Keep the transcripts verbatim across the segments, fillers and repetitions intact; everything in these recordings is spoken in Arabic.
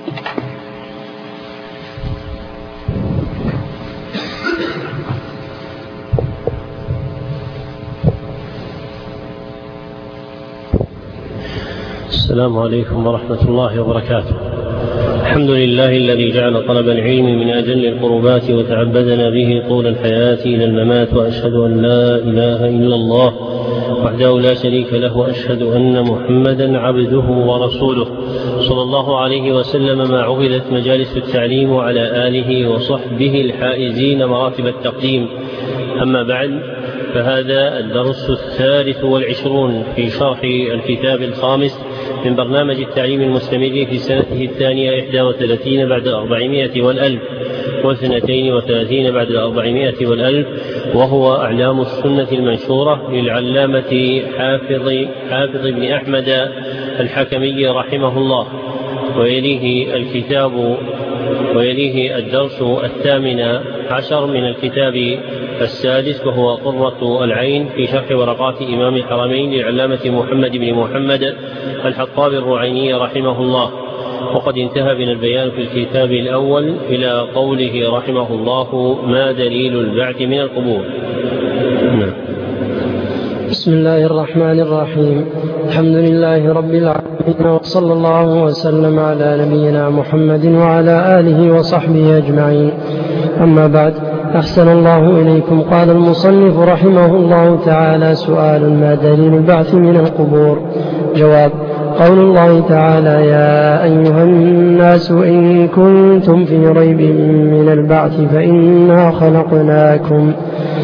السلام عليكم ورحمة الله وبركاته. الحمد لله الذي جعل طلب العلم من أجل القربات وتعبدنا به طول الحياة إلى الممات، وأشهد أن لا إله إلا الله وحده لا شريك له، وأشهد أن محمدا عبده ورسوله صلى الله عليه وسلم ما عقدت مجالس التعليم، وعلى آله وصحبه الحائزين مراتب التقديم. أما بعد، فهذا الدرس الثالث والعشرون في شرح الكتاب الخامس من برنامج التعليم المستمر في سنته الثانية إحدى وثلاثين بعد الأربعمائة والألف واثنتين وثلاثين بعد الأربعمائة والألف، وهو أعلام السنة المنشورة للعلامة حافظ, حافظ بن أحمد الحكمي رحمه الله. ويليه الكتاب ويليه الدرس الثامن عشر من الكتاب السادس، وهو قرة العين في شرح ورقات إمام الحرمين للعلامة محمد بن محمد الحطاب الرعيني رحمه الله. وقد انتهى بنا البيان في الكتاب الأول إلى قوله رحمه الله: ما دليل البعث من القبور. نعم. بسم الله الرحمن الرحيم. الحمد لله رب العالمين، وصلى الله وسلم على نبينا محمد وعلى آله وصحبه أجمعين. أما بعد، أحسن الله إليكم. قال المصنف رحمه الله تعالى: سؤال: ما دليل البعث من القبور؟ جواب: قول الله تعالى: يا أيها الناس إن كنتم في ريب من البعث فإنا خلقناكم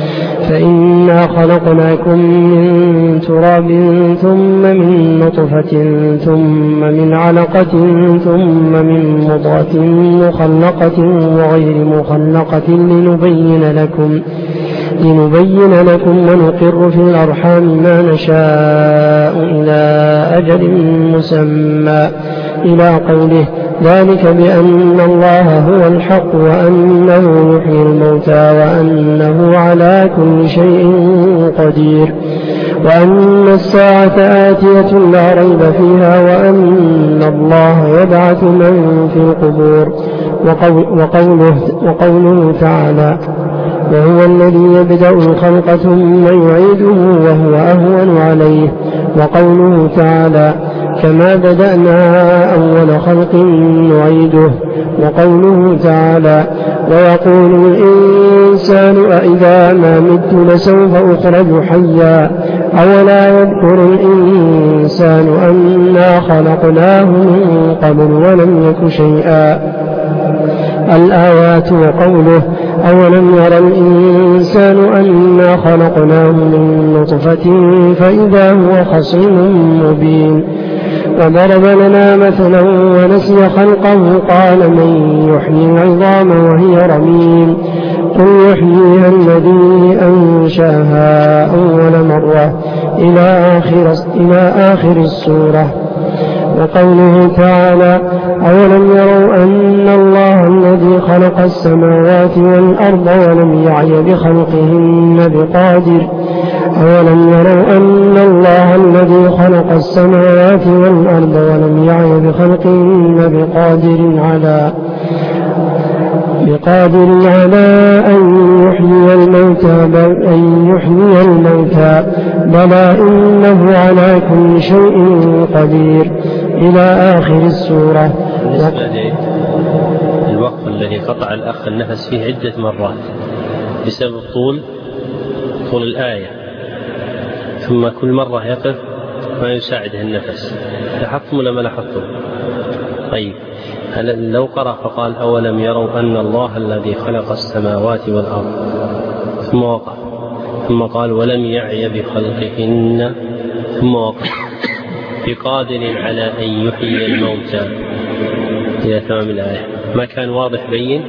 فإنا خلقناكم من تراب ثم من نطفة ثم من علقة ثم من مضغة مخلقة وغير مخلقة لنبين لكم لنبين لكم ونقر في الأرحام ما نشاء إلى أجل مسمى، إلى قوله: ذلك بأن الله هو الحق وأنه يحيي الموتى وأنه على كل شيء قدير، وأن الساعة آتية لا ريب فيها، وأن الله يبعث من في القبور. وقوله, وقوله تعالى: وهو الذي يبدأ الخلق ثم يعيده وهو أهون عليه. وقوله تعالى: كما بدأنا أول خلق نعيده. وقوله تعالى: ويقول الإنسان أإذا ما مت لسوف أخرج حيا، أولا يذكر الإنسان أنا خلقناه من قبل ولم يك شيئا. الآيات. وقوله: أولم يرى الإنسان أنا خلقناه من نطفة فإذا هو خصيم مبين. وضرب لنا مثلا ونسي خلقه قال: من يحيي العظام وهي رميم؟ قل يحييها الذي أنشأها أول مرة، إلى آخر, إلى آخر السورة. وقوله تعالى: أولم يروا أن الله الذي خلق السماوات والأرض ولم يعي بخلقهن بقادر أولم يروا أن الله الذي خلق السماوات والأرض ولم يعي بخلقهن بقادر على بقادر على أن يحيي الموتى بل أن يحيي الموتى بلى إنه على كل شيء قدير، إلى آخر السورة. بالنسبة للوقف الذي قطع الأخ النفس فيه عدة مرات بسبب طول طول الآية، ثم كل مرة يقف ما يساعده النفس. لاحظتم ولا ما لاحظتم؟ طيب، هل لو قرأ فقال: أولم يروا أن الله الذي خلق السماوات والأرض، ثم وقف، ثم قال: ولم يعي بخلقهن، ثم وقف، بقادر على أن يحيي الموتى إلى تمام الآية، ما كان واضح بين؟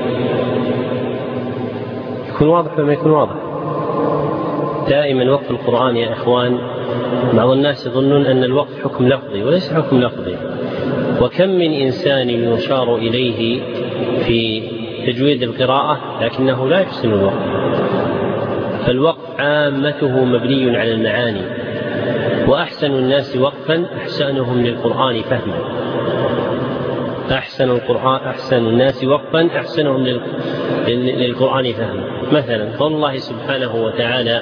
يكون واضح وما يكون واضح. دائما وقف القرآن يا إخوان، بعض الناس يظنون أن الوقف حكم لفظي، وليس حكم لفظي. وكم من إنسان يشار إليه في تجويد القراءة لكنه لا يحسن الوقف. فالوقف عامته مبني على المعاني، وأحسن الناس وقفا أحسنهم للقرآن فهما. أحسن القرآن أحسن الناس وقفا أحسنهم للقرآن فهما. مثلا قول الله سبحانه وتعالى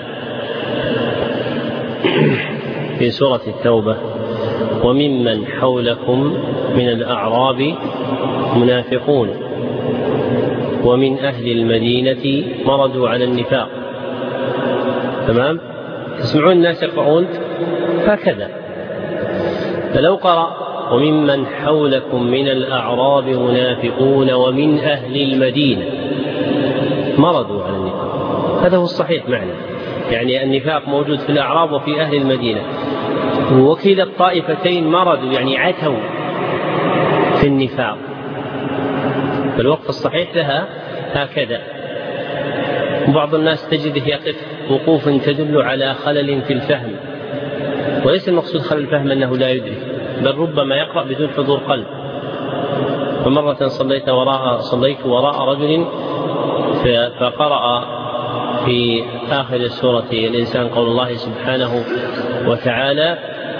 في سورة التوبة: وممن حولكم من الأعراب منافقون ومن أهل المدينة مردوا على النفاق. تمام؟ تسمعون الناس يقرؤون هكذا. فلو قرأ: وممن حولكم من الأعراب منافقون ومن أهل المدينة مردوا على النفاق، هذا هو الصحيح معنى، يعني النفاق موجود في الأعراب وفي أهل المدينة، وكلا الطائفتين مردوا يعني عتوا في النفاق. فالوقف الصحيح لها هكذا. وبعض الناس تجده يقف وقوفا تدل على خلل في الفهم، وليس المقصود خلل الفهم أنه لا يدرك، بل ربما يقرأ بدون حضور قلب. فمرة صليت وراء صليت وراء رجل فقرأ في آخر سورة الإنسان قول الله سبحانه وتعالى: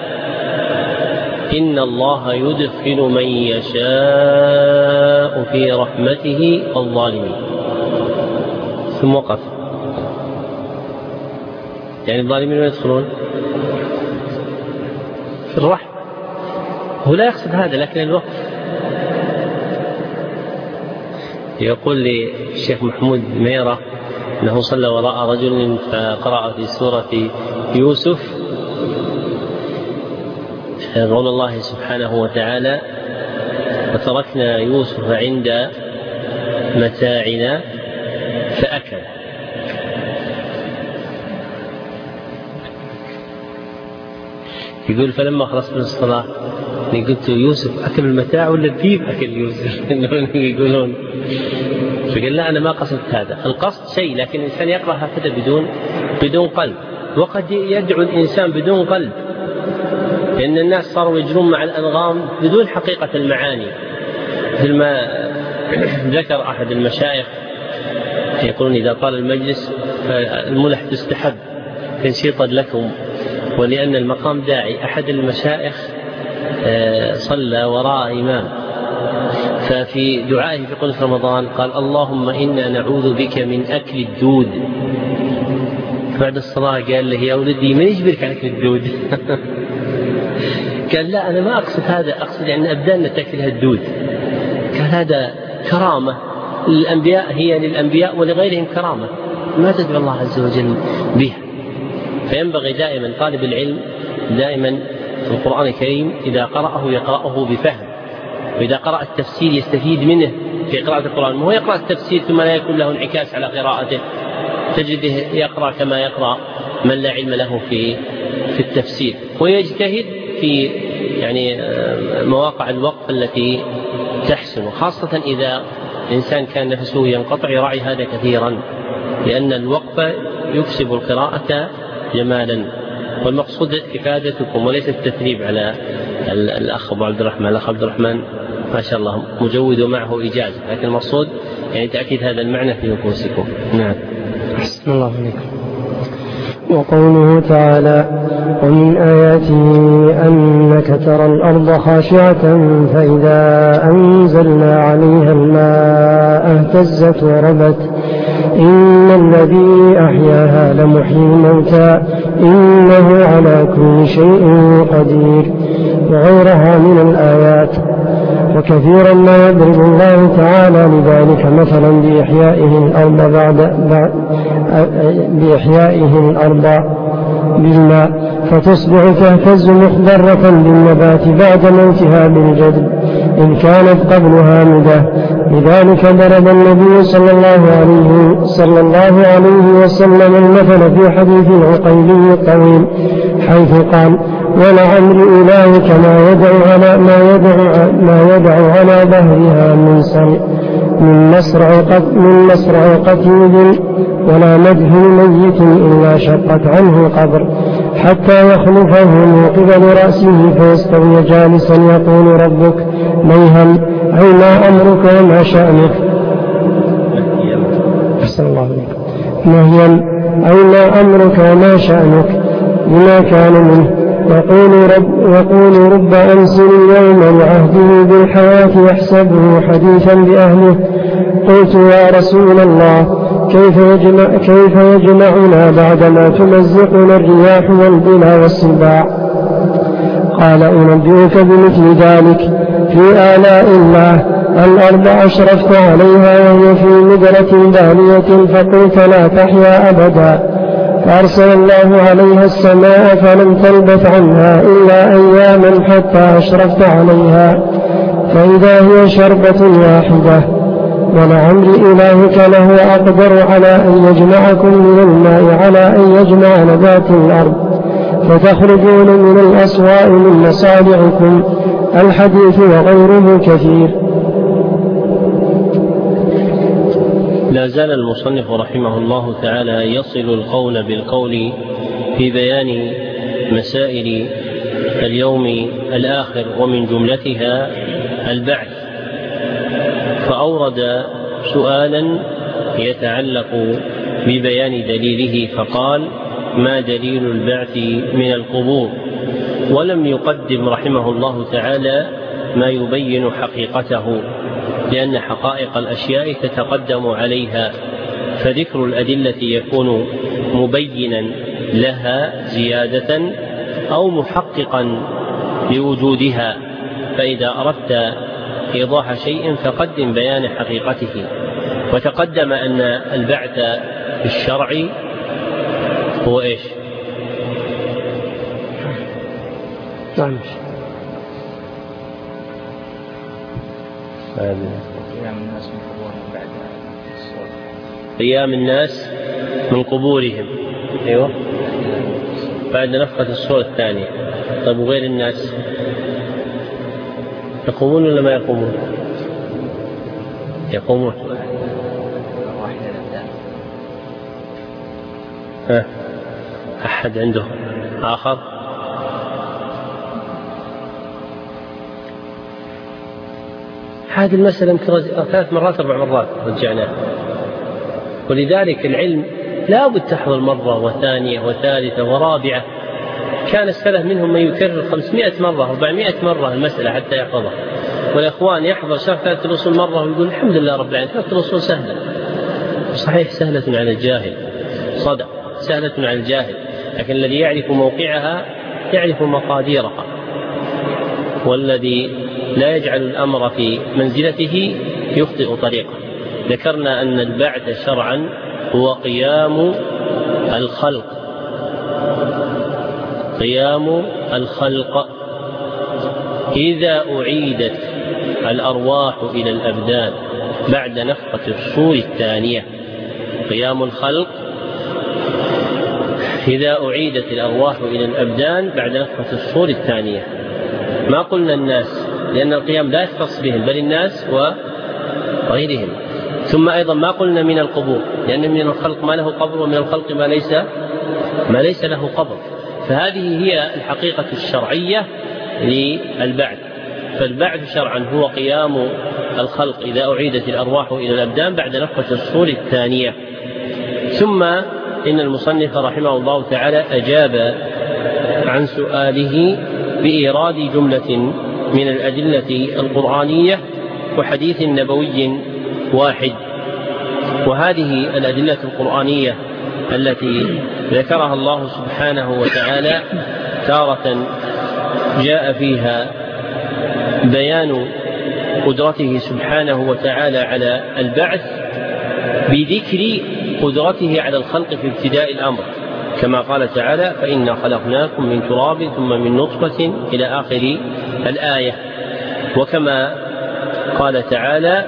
إن الله يدخل من يشاء في رحمته الظالمين، ثم وقف. يعني الظالمين ما يدخلون في الرحمة، هو لا يقصد هذا لكن الوقف. يقول لي الشيخ محمود ميرة أنه صلى وراء رجل فقرأ في سورة يوسف قول الله سبحانه وتعالى: وتركنا يوسف عند متاعنا فأكل. يقول فلما خلصت من الصلاة قلت: يوسف أكل المتاع ولا الذيب أكل يوسف؟ يقولون. فقال: لا، أنا ما قصدت هذا، القصد شيء لكن الإنسان يقرأ هكذا بدون بدون قلب. وقد يدعو الإنسان بدون قلب، لأن الناس صاروا يجرون مع الأنغام بدون حقيقة المعاني. مثل ما ذكر أحد المشايخ يقولون: إذا طال المجلس فالملح تستحب تنشيطا لكم، ولأن المقام داعي. أحد المشايخ صلى وراء إمام، ففي دعائه في قنوت رمضان قال: اللهم إنا نعوذ بك من أكل الدود. بعد الصلاة قال له: يا ولدي من يجبرك على أكل الدود؟ قال: لا، أنا ما أقصد هذا، أقصد أن أبداننا تأكلها الدود. قال: هذا كرامة للأنبياء، هي للأنبياء ولغيرهم كرامة، ما تدعو الله عز وجل بها. فينبغي دائما طالب العلم دائما في القرآن الكريم إذا قرأه يقرأه بفهم، وإذا قرأ التفسير يستفيد منه في قراءة القرآن. ما هو يقرأ التفسير ثم لا يكون له انعكاس على قراءته، تجده يقرأ كما يقرأ من لا علم له في في التفسير، ويجتهد في يعني مواقع الوقف التي تحسن، خاصة إذا الإنسان كان نفسه ينقطع يراعي هذا كثيرا، لأن الوقف يكسب القراءة جمالا. والمقصود إفادتكم وليس التثريب على الأخ أبو عبد الرحمن. الأخ عبد الرحمن ما شاء الله مجود ومعه إجازة، لكن المقصود يعني تأكيد هذا المعنى في نفوسكم. نعم. أحسن الله عليكم. وقوله تعالى: ومن آياته أنك ترى الأرض خاشعة فإذا أنزلنا عليها الماء اهتزت وربت إن الذي أحياها لمحيي الموتى إنه على كل شيء قدير، وغيرها من الآيات. وكثيرا ما يضرب الله تعالى لذلك مثلا بإحيائه الأرض بعد بإحيائه الأرض بالماء فتصبح تهتز مخضرة بالنبات بعد موتها بالجدب إن كانت قبل هامدة. لذلك ضرب النبي صلى الله عليه صلى الله عليه وسلم المثل في حديث العقيلي الطويل حيث قال: ولعمر إلهك ما يدعو على ما يدعو ما يدعو على ظهرها من سرع من مصرع من مصرع قتيل ولا مدح ميت إلا شقت عنه القبر حتى يخلفه من قبل رأسه فيستوي جالسا يقول ربك ميهم أي ما أمرك وما شأنك. أحسن الله عليكم. مهيا أي ما أمرك وما شأنك بما كان منه يقول رب, يقول رب أمس اليوم بعهده بالحياة يحسبه حديثا بأهله. قلت يا رسول الله كيف يجمع كيف يجمعنا بعدما تمزقنا الرياح والبلا والسباع؟ قال أنبئك بمثل ذلك في آلاء الله. الأرض أشرفت عليها وهي في مدرة بالية فقلت لا تحيا أبدا، فأرسل الله عليها السماء فلم تلبث عنها إلا أياما حتى أشرفت عليها فإذا هي شربة واحدة. ولعمر إلهك له أقدر على أن يجمعكم من الماء على أن يجمع نبات الأرض فتخرجون من الأصواء من مصالعكم. الحديث وغيره كثير. لا زال المصنف رحمه الله تعالى يصل القول بالقول في بيان مسائل اليوم الآخر ومن جملتها البعث، فأورد سؤالا يتعلق ببيان دليله فقال: ما دليل البعث من القبور؟ ولم يقدم رحمه الله تعالى ما يبين حقيقته، لأن حقائق الأشياء تتقدم عليها، فذكر الأدلة يكون مبينا لها زيادة أو محققا لوجودها. فإذا أردت إيضاح شيء فقدم بيان حقيقته. وتقدم أن البعث في الشرع هو إيش؟ نعم. قيام الناس من قبورهم، أيوة، بعد نفخة الصور الثانية. طيب وغير الناس يقومون ولا ما يقومون؟ يقومون. ها أحد عنده آخر؟ هذه المسألة يمكن ثلاث مرات أربع مرات رجعناها، ولذلك العلم لا بد تحضر مرة وثانية وثالثة ورابعة. كان السلف منهم من يكرر خمسمائة مرة أربعمائة مرة المسألة حتى يحفظها. والإخوان يحضر شرح ثلاثة الأصول مرة ويقول الحمد لله رب العالمين ثلاثة الأصول سهلة. صحيح سهلة على الجاهل، صدق سهلة على الجاهل، لكن الذي يعرف موقعها يعرف مقاديرها، والذي لا يجعل الأمر في منزلته يخطئ طريقه. ذكرنا أن البعث شرعا هو قيام الخلق، قيام الخلق إذا أعيدت الأرواح إلى الأبدان بعد نفخة الصور الثانية. قيام الخلق إذا أعيدت الأرواح إلى الأبدان بعد نفخة الصور الثانية. ما قلنا الناس، لأن القيام لا يختص بهم بل الناس وغيرهم. ثم أيضا ما قلنا من القبور، لأن من الخلق ما له قبر ومن الخلق ما ليس ما ليس له قبر. فهذه هي الحقيقة الشرعية للبعث. فالبعث شرعا هو قيام الخلق إذا أعيدت الأرواح إلى الأبدان بعد نفخة الصور الثانية. ثم إن المصنف رحمه الله تعالى أجاب عن سؤاله بإيراد جملة من الأدلة القرآنية وحديث نبوي واحد. وهذه الأدلة القرآنية التي ذكرها الله سبحانه وتعالى تارة جاء فيها بيان قدرته سبحانه وتعالى على البعث بذكر قدرته على الخلق في ابتداء الأمر، كما قال تعالى: فإنا خلقناكم من تراب ثم من نطفة إلى آخر الآية. وكما قال تعالى: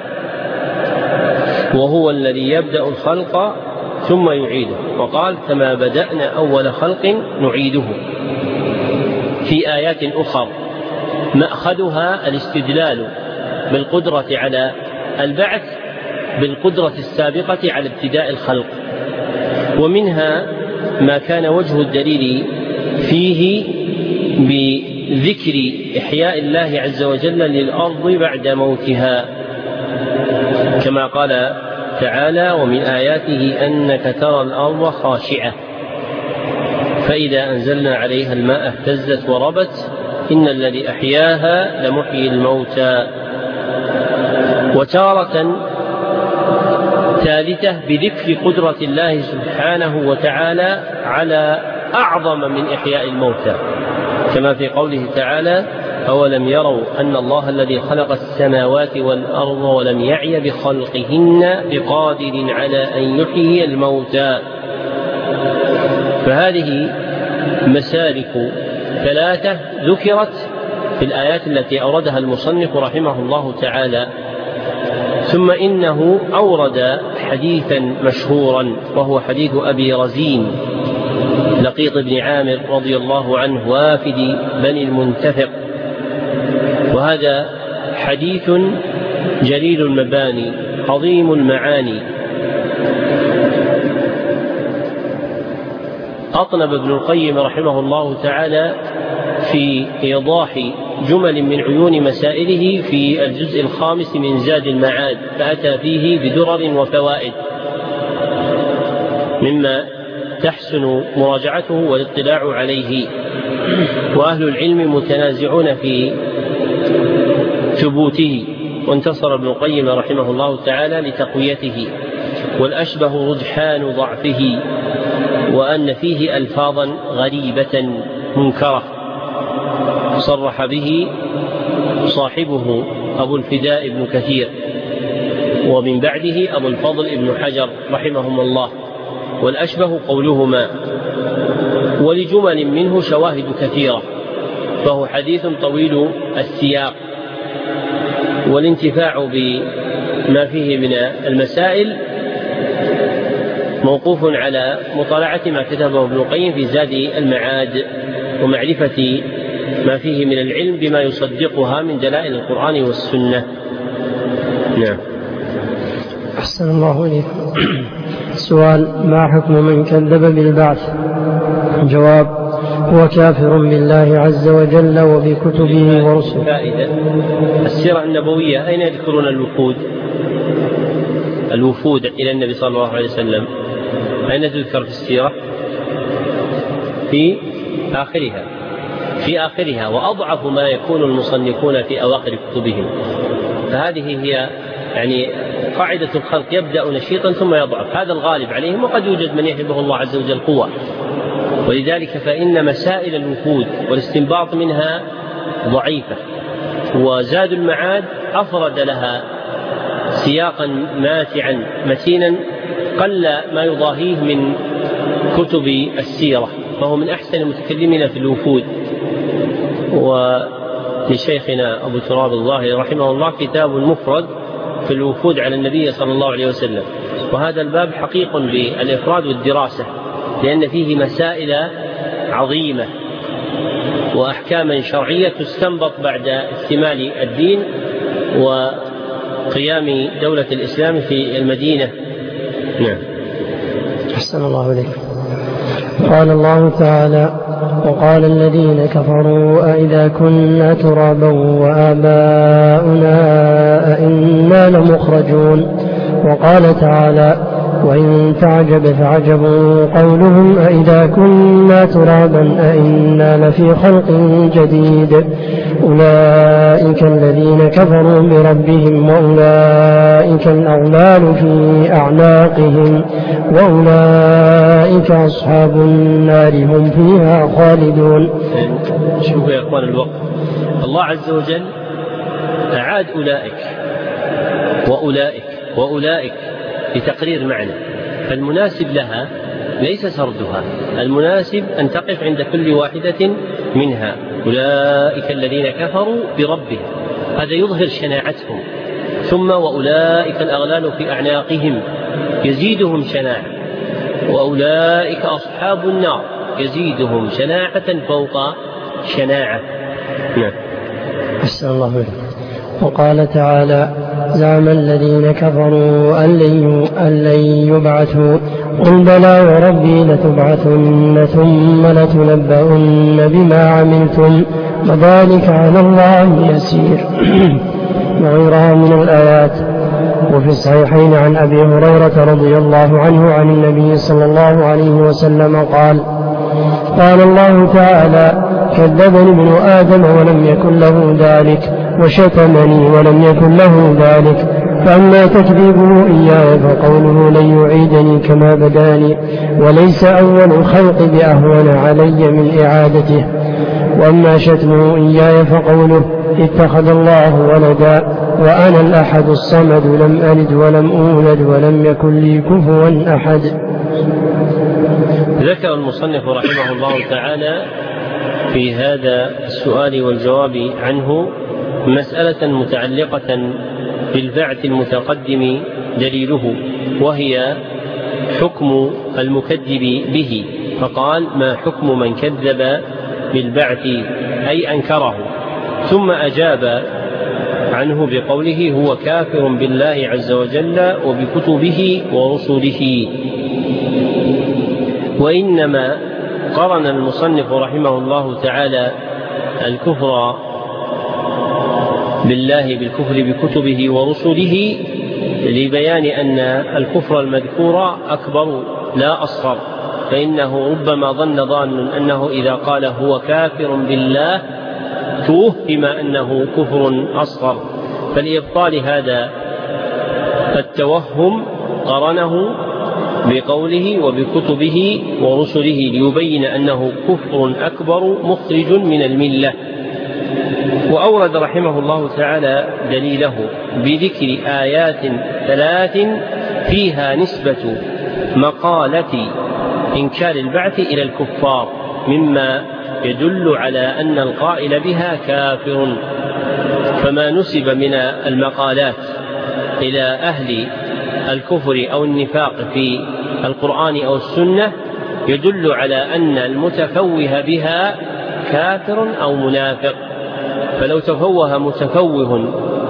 وهو الذي يبدأ الخلق ثم يعيده، وقال: كما بدأنا أول خلق نعيده. في آيات أخرى مأخذها الاستدلال بالقدرة على البعث بالقدرة السابقة على ابتداء الخلق. ومنها ما كان وجه الدليل فيه بذكر إحياء الله عز وجل للأرض بعد موتها، كما قال تعالى: ومن آياته أنك ترى الأرض خاشعة. فإذا أنزلنا عليها الماء اهتزت وربت إن الذي أحياها لمحيي الموتى. وتارة ثالثة بذكر قدرة الله سبحانه وتعالى على أعظم من إحياء الموتى، كما في قوله تعالى: أولم يروا أن الله الذي خلق السماوات والأرض ولم يعي بخلقهن بقادر على أن يحيي الموتى. فهذه مسالك ثلاثة ذكرت في الآيات التي أوردها المصنف رحمه الله تعالى. ثم إنه أورد حديثا مشهورا وهو حديث أبي رزين لقيط بن عامر رضي الله عنه وافد بني المنتفق، وهذا حديث جليل المباني عظيم المعاني. أطنب ابن القيم رحمه الله تعالى في إيضاح جمل من عيون مسائله في الجزء الخامس من زاد المعاد، فأتى فيه بدرر وفوائد مما تحسن مراجعته والاطلاع عليه. وأهل العلم متنازعون في ثبوته، وانتصر ابن القيم رحمه الله تعالى لتقويته، والأشبه رجحان ضعفه، وأن فيه ألفاظا غريبة منكرة صرح به صاحبه أبو الفداء ابن كثير، ومن بعده أبو الفضل ابن حجر رحمهم الله. والأشبه قولهما، ولجمل منه شواهد كثيرة، فهو حديث طويل السياق. والانتفاع بما فيه من المسائل موقوف على مطالعة ما كتبه ابن القيم في زاد المعاد، ومعرفة ما فيه من العلم بما يصدقها من دلائل القرآن والسنة. نعم. أحسن الله إليكم. السؤال: ما حكم من كذب بالبعث؟ جواب: هو كافر بالله عز وجل وبكتبه ورسله. فائدة: السيرة النبوية أين يذكرون الوفود؟ الوفود إلى النبي صلى الله عليه وسلم أين تذكر في السيرة؟ في آخرها في آخرها وأضعف ما يكون المصنفون في أواخر كتبهم. فهذه هي يعني قاعدة الخلق، يبدأ نشيطا ثم يضعف، هذا الغالب عليهم، وقد يوجد من يهبه الله عز وجل قوة. ولذلك فإن مسائل الوفود والاستنباط منها ضعيفة، وزاد المعاد أفرد لها سياقا ماتعا متينا قل ما يضاهيه من كتب السيرة، فهو من أحسن المتكلمين في الوفود. ولشيخنا أبو تراب الظاهري رحمه الله كتاب مفرد في الوفود على النبي صلى الله عليه وسلم، وهذا الباب حقيق بالإفراد والدراسة، لأن فيه مسائل عظيمة وأحكاما شرعية تستنبط بعد اكتمال الدين وقيام دولة الإسلام في المدينة. نعم. أحسن الله إليك. قال الله تعالى: وقال الذين كفروا أئذا كنا ترابا وآباؤنا أئنا لمخرجون. وقال تعالى: وإن تعجب فعجب قولهم أئذا كنا ترابا أئنا لفي خلق جديد. أولئك الذين كفروا بربهم وأولئك الأغلال في أعناقهم وأولئك أصحاب النار هم فيها خالدون. شوفوا يا أخوان الوقت، الله عز وجل أعاد أولئك وأولئك وأولئك لتقرير معنى، فالمناسب لها ليس سردها، المناسب أن تقف عند كل واحدة منها. أولئك الذين كفروا بربهم، هذا يظهر شناعتهم. ثم وأولئك الأغلال في أعناقهم يزيدهم شناعة، وأولئك أصحاب النار يزيدهم شناعة فوق شناعة. نعم. أحسن الله إليك. وقال تعالى: زعم الذين كفروا أن لن يبعثوا قل بلى وربي لتبعثن ثم لتنبؤن بما عملتم وذلك على الله يسير. وغيرها من الآيات. وفي الصحيحين عن أبي هريرة رضي الله عنه عن النبي صلى الله عليه وسلم قال: قال الله تعالى: كذبني ابن آدم ولم يكن له ذلك، وشتمني ولم يكن له ذلك. فأما تكذيبه إياي فقوله: لن يعيدني كما بداني، وليس أول الخلق بأهون علي من إعادته. وأما شتمه إياي فقوله: اتخذ الله ولدا، وأنا الأحد الصمد، لم ألد ولم أولد ولم يكن لي كفوا أحد. ذكر المصنف رحمه الله تعالى في هذا السؤال والجواب عنه مسألة متعلقة بالبعث المتقدم دليله، وهي حكم المكذب به. فقال: ما حكم من كذب بالبعث أي أنكره، ثم أجاب عنه بقوله: هو كافر بالله عز وجل وبكتبه ورسله. وإنما قرن المصنف رحمه الله تعالى الكفر بالله بالكفر بكتبه ورسله لبيان أن الكفر المذكور أكبر لا أصغر، فإنه ربما ظن ظان أنه إذا قال هو كافر بالله توهم أنه كفر أصغر، فلإبطال هذا التوهم قرنه بقوله وبكتبه ورسله ليبين أنه كفر أكبر مخرج من الملة. وأورد رحمه الله تعالى دليله بذكر آيات ثلاث فيها نسبة مقالة إنكار البعث إلى الكفار، مما يدل على أن القائل بها كافر. فما نسب من المقالات إلى أهل الكفر أو النفاق في القرآن أو السنة يدل على أن المتفوه بها كافر أو منافق. فلو تفوه متفوه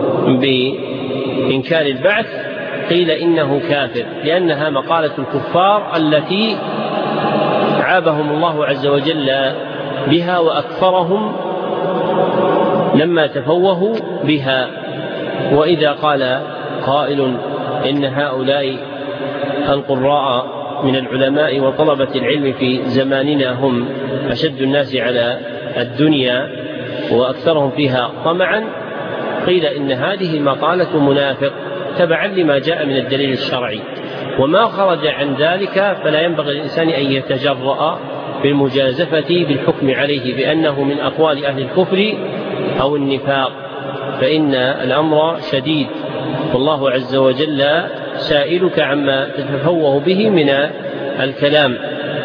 بإنكار البعث قيل إنه كافر، لأنها مقالة الكفار التي عابهم الله عز وجل بها وأكفرهم لما تفوهوا بها. وإذا قال قائل إن هؤلاء القراء من العلماء وطلبة العلم في زماننا هم أشد الناس على الدنيا وأكثرهم فيها طمعا، قيل إن هذه المقالة منافق تبعا لما جاء من الدليل الشرعي، وما خرج عن ذلك فلا ينبغي للإنسان أن يتجرأ بالمجازفة بالحكم عليه بأنه من أقوال أهل الكفر أو النفاق، فإن الأمر شديد، والله عز وجل سائلك عما تتفوه به من الكلام.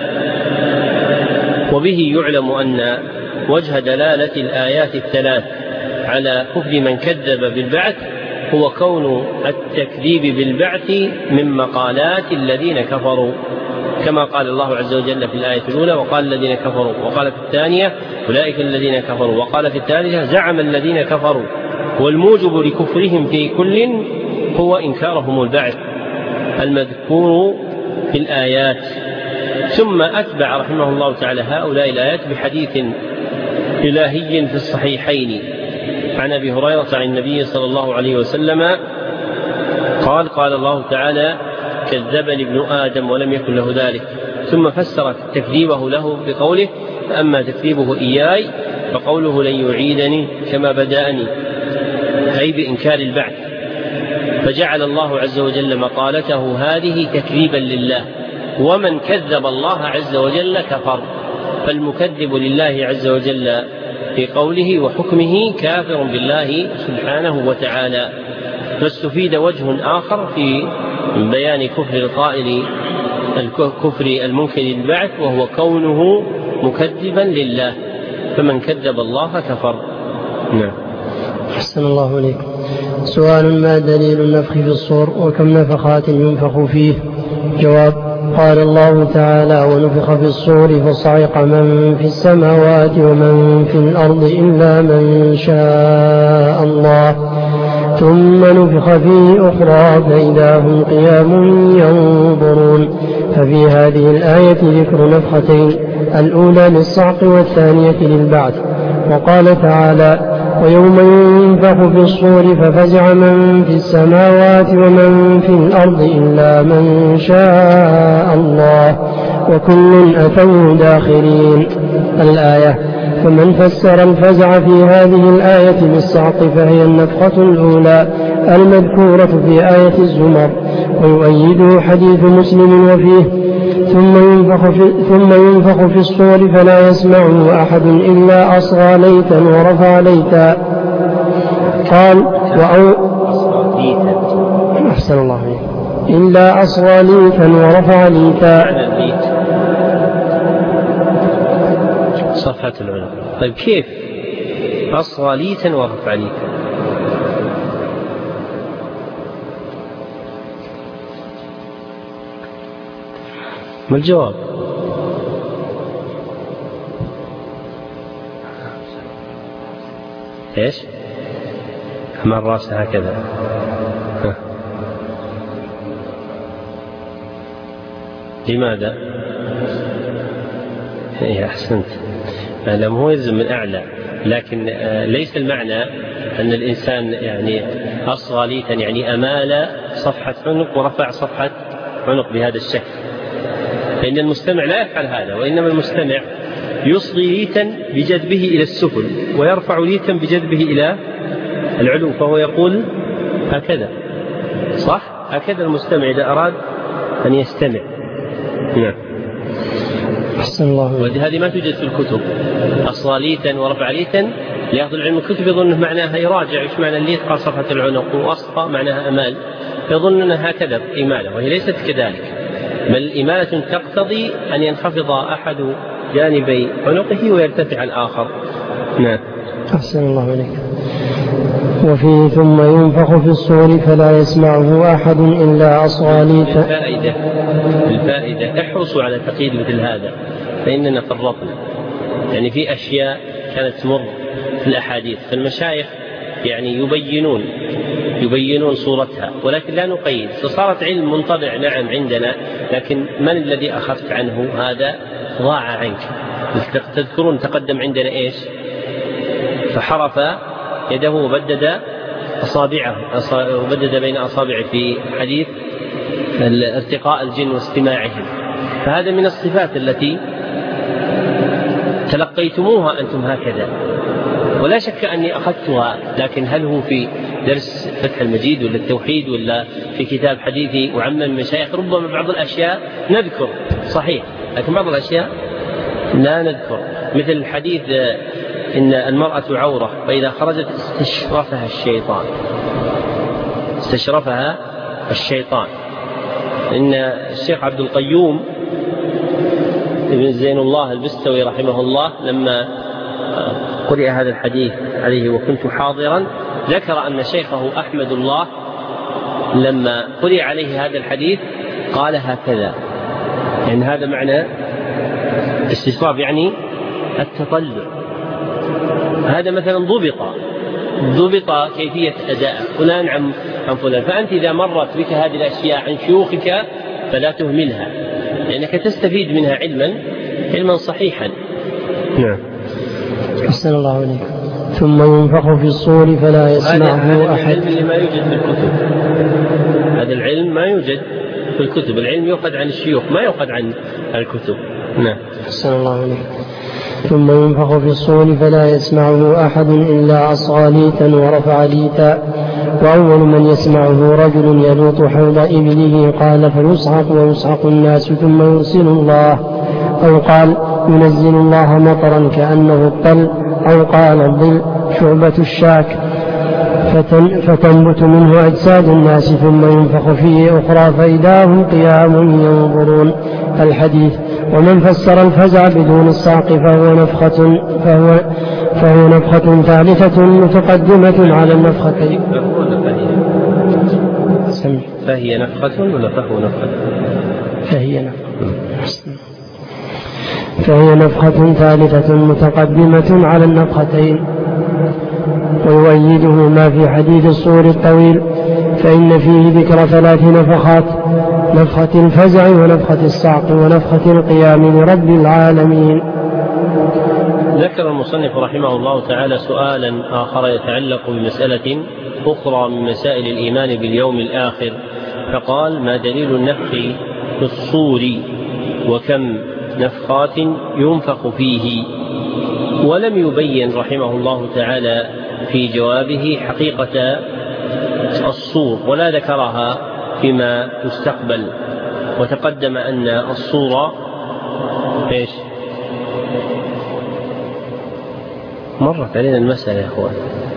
وبه يعلم أن وجه دلالة الآيات الثلاث على كفر من كذب بالبعث هو كون التكذيب بالبعث من مقالات الذين كفروا، كما قال الله عز وجل في الآية الأولى: وقال الذين كفروا، وقال في الثانية: أولئك الذين كفروا، وقال في الثالثة: زعم الذين كفروا. والموجب لكفرهم في كل هو إنكارهم البعث المذكور في الآيات. ثم أتبع رحمه الله تعالى هؤلاء الآيات بحديث إلهي في الصحيحين عن أبي هريرة عن النبي صلى الله عليه وسلم قال: قال الله تعالى: كذبني ابن آدم ولم يكن له ذلك. ثم فسر تكذيبه له بقوله: فأما تكذيبه إياي فقوله: لن يعيدني كما بدأني، أي بإنكار البعث. فجعل الله عز وجل مقالته هذه تكذيبا لله، ومن كذب الله عز وجل كفر، فالمكذب لله عز وجل في قوله وحكمه كافر بالله سبحانه وتعالى. فاستفيد وجه آخر في بيان كفر القائل الكفر المنكر للبعث، وهو كونه مكذبا لله، فمن كذب الله كفر. نعم. أحسن الله إليك. سؤال: ما دليل النفخ في الصور، وكم نفخات ينفخ فيه؟ جواب: قال الله تعالى: ونفخ في الصور فصعق من في السماوات ومن في الأرض إلا من شاء الله، ثم نفخ فيه أخرى فإذا هم قيام ينظرون. ففي هذه الآية ذكر نفختين، الأولى للصعق والثانية للبعث. وقال تعالى: ويوم ينفخ في الصور ففزع من في السماوات ومن في الأرض إلا من شاء الله وكل أتوا داخرين. الآية. فمن فسر الفزع في هذه الآية بالصعق فهي النفخة الأولى المذكورة في آية الزمر، ويؤيده حديث مسلم وفيه ثم ينفخ في, ثم ينفخ في الصور فلا يسمعه أحد إلا أصغى ليتا ورفع ليتا. قال وأو أحسن الله عليك إلا أصغى ليتا ورفع ليتا. صفحة العلم. طيب كيف أصغى ليتا ورفع ليتا؟ ما الجواب؟ ايش؟ أمام الرأس هكذا. ها. لماذا؟ إيه أحسنت. لم هو يلزم من أعلى، لكن ليس المعنى أن الإنسان يعني أصغى ليتا يعني أمال صفحة عنق ورفع صفحة عنق بهذا الشكل، فإن المستمع لا يفعل هذا، وإنما المستمع يصغي ليتا بجذبه إلى السفل ويرفع ليتا بجذبه إلى العلو، فهو يقول هكذا، صح؟ هكذا المستمع إذا أراد أن يستمع. نعم. أحسن الله. وهذه ما توجد في الكتب، أصغى ليتا ورفع ليتا. لأخذ العلم الكتب يظن معناها يراجع إيش معنى الليت، قال صفحة العنق، وأصغى معناها أمال، يظن أنها هكذا إمالة، وهي ليست كذلك، بل إمالة تقتضي أن ينخفض أحد جانبي عنقه ويرتفع الآخر. نعم. أحسن الله عليك. وفيه ثم ينفخ في الصور فلا يسمعه أحد إلا أصغى ليتا. الفائدة الفائدة احرصوا على تقييد مثل هذا، فإننا فرطنا، يعني في أشياء كانت تمر في الأحاديث، فالمشايخ يعني يبينون يبينون صورتها، ولكن لا نقيد، فصارت علم منطبع نعم عندنا، لكن من الذي أخذت عنه هذا ضاع عنك. تذكرون تقدم عندنا إيش؟ فحرف يده وبدد أصابعه وبدد بين أصابعه في حديث ارتقاء الجن واستماعهم، فهذا من الصفات التي تلقيتموها أنتم هكذا، ولا شك أني أخذتها، لكن هل هو في درس فتح المجيد ولا التوحيد ولا في كتاب حديثي وعم المشايخ؟ ربما بعض الأشياء نذكر صحيح، لكن بعض الأشياء لا نذكر، مثل الحديث إن المرأة عورة فإذا خرجت استشرفها الشيطان استشرفها الشيطان إن الشيخ عبد القيوم ابن زين الله البستوي رحمه الله لما قرئ هذا الحديث عليه وكنت حاضرا، ذكر أن شيخه أحمد الله لما قرئ عليه هذا الحديث قال هكذا، يعني هذا معنى استشراف، يعني التطلع. هذا مثلا ضبط ضبط كيفية أداء فلان عن فلان، فأنت إذا مرت بك هذه الأشياء عن شيوخك فلا تهملها، لأنك تستفيد منها علما علما صحيحا. نعم. أحسن الله عليك. ثم ينفخ في الصور فلا يسمعه أحد. هذا العلم ما يوجد في الكتب، هذا العلم ما يوجد في الكتب، العلم يؤخذ عن الشيوخ ما يؤخذ عن الكتب. نعم. أحسن الله عليك. ثم ينفخ في الصور فلا يسمعه أحد إلا أصغى ليتا ورفع ليتا، وأول من يسمعه رجل يلوط حوض إبله، قال فيصعق ويصعق الناس ثم يرسل الله، أو قال ينزل الله مطرا كأنه الطل، أو قال الظل شعبة الشاك فتن فتنبت منه أجساد الناس، ثم ينفخ فيه أخرى فإذا هم قيام ينظرون. الحديث. ومن فسر الفزع بدون الصعق فهو نفخة فهو فهو نفخة ثالثة متقدمة على النفختين. فهي نفخة ولا فهو نفخة؟ فهي نفخة فهي نفخة ثالثة متقدمة على النفختين. ويؤيده ما في حديث الصور الطويل، فإن فيه ذكر ثلاث نفخات: نفخة الفزع ونفخة الصعق ونفخة القيام لرب العالمين. ذكر المصنف رحمه الله تعالى سؤالا آخر يتعلق بمسألة أخرى من مسائل الإيمان باليوم الآخر، فقال: ما دليل النفخ في الصور وكم نفخات ينفخ فيه؟ ولم يبين رحمه الله تعالى في جوابه حقيقة الصور ولا ذكرها فيما يستقبل. وتقدم أن الصورة إيش؟ مرت علينا المسألة يا أخوان.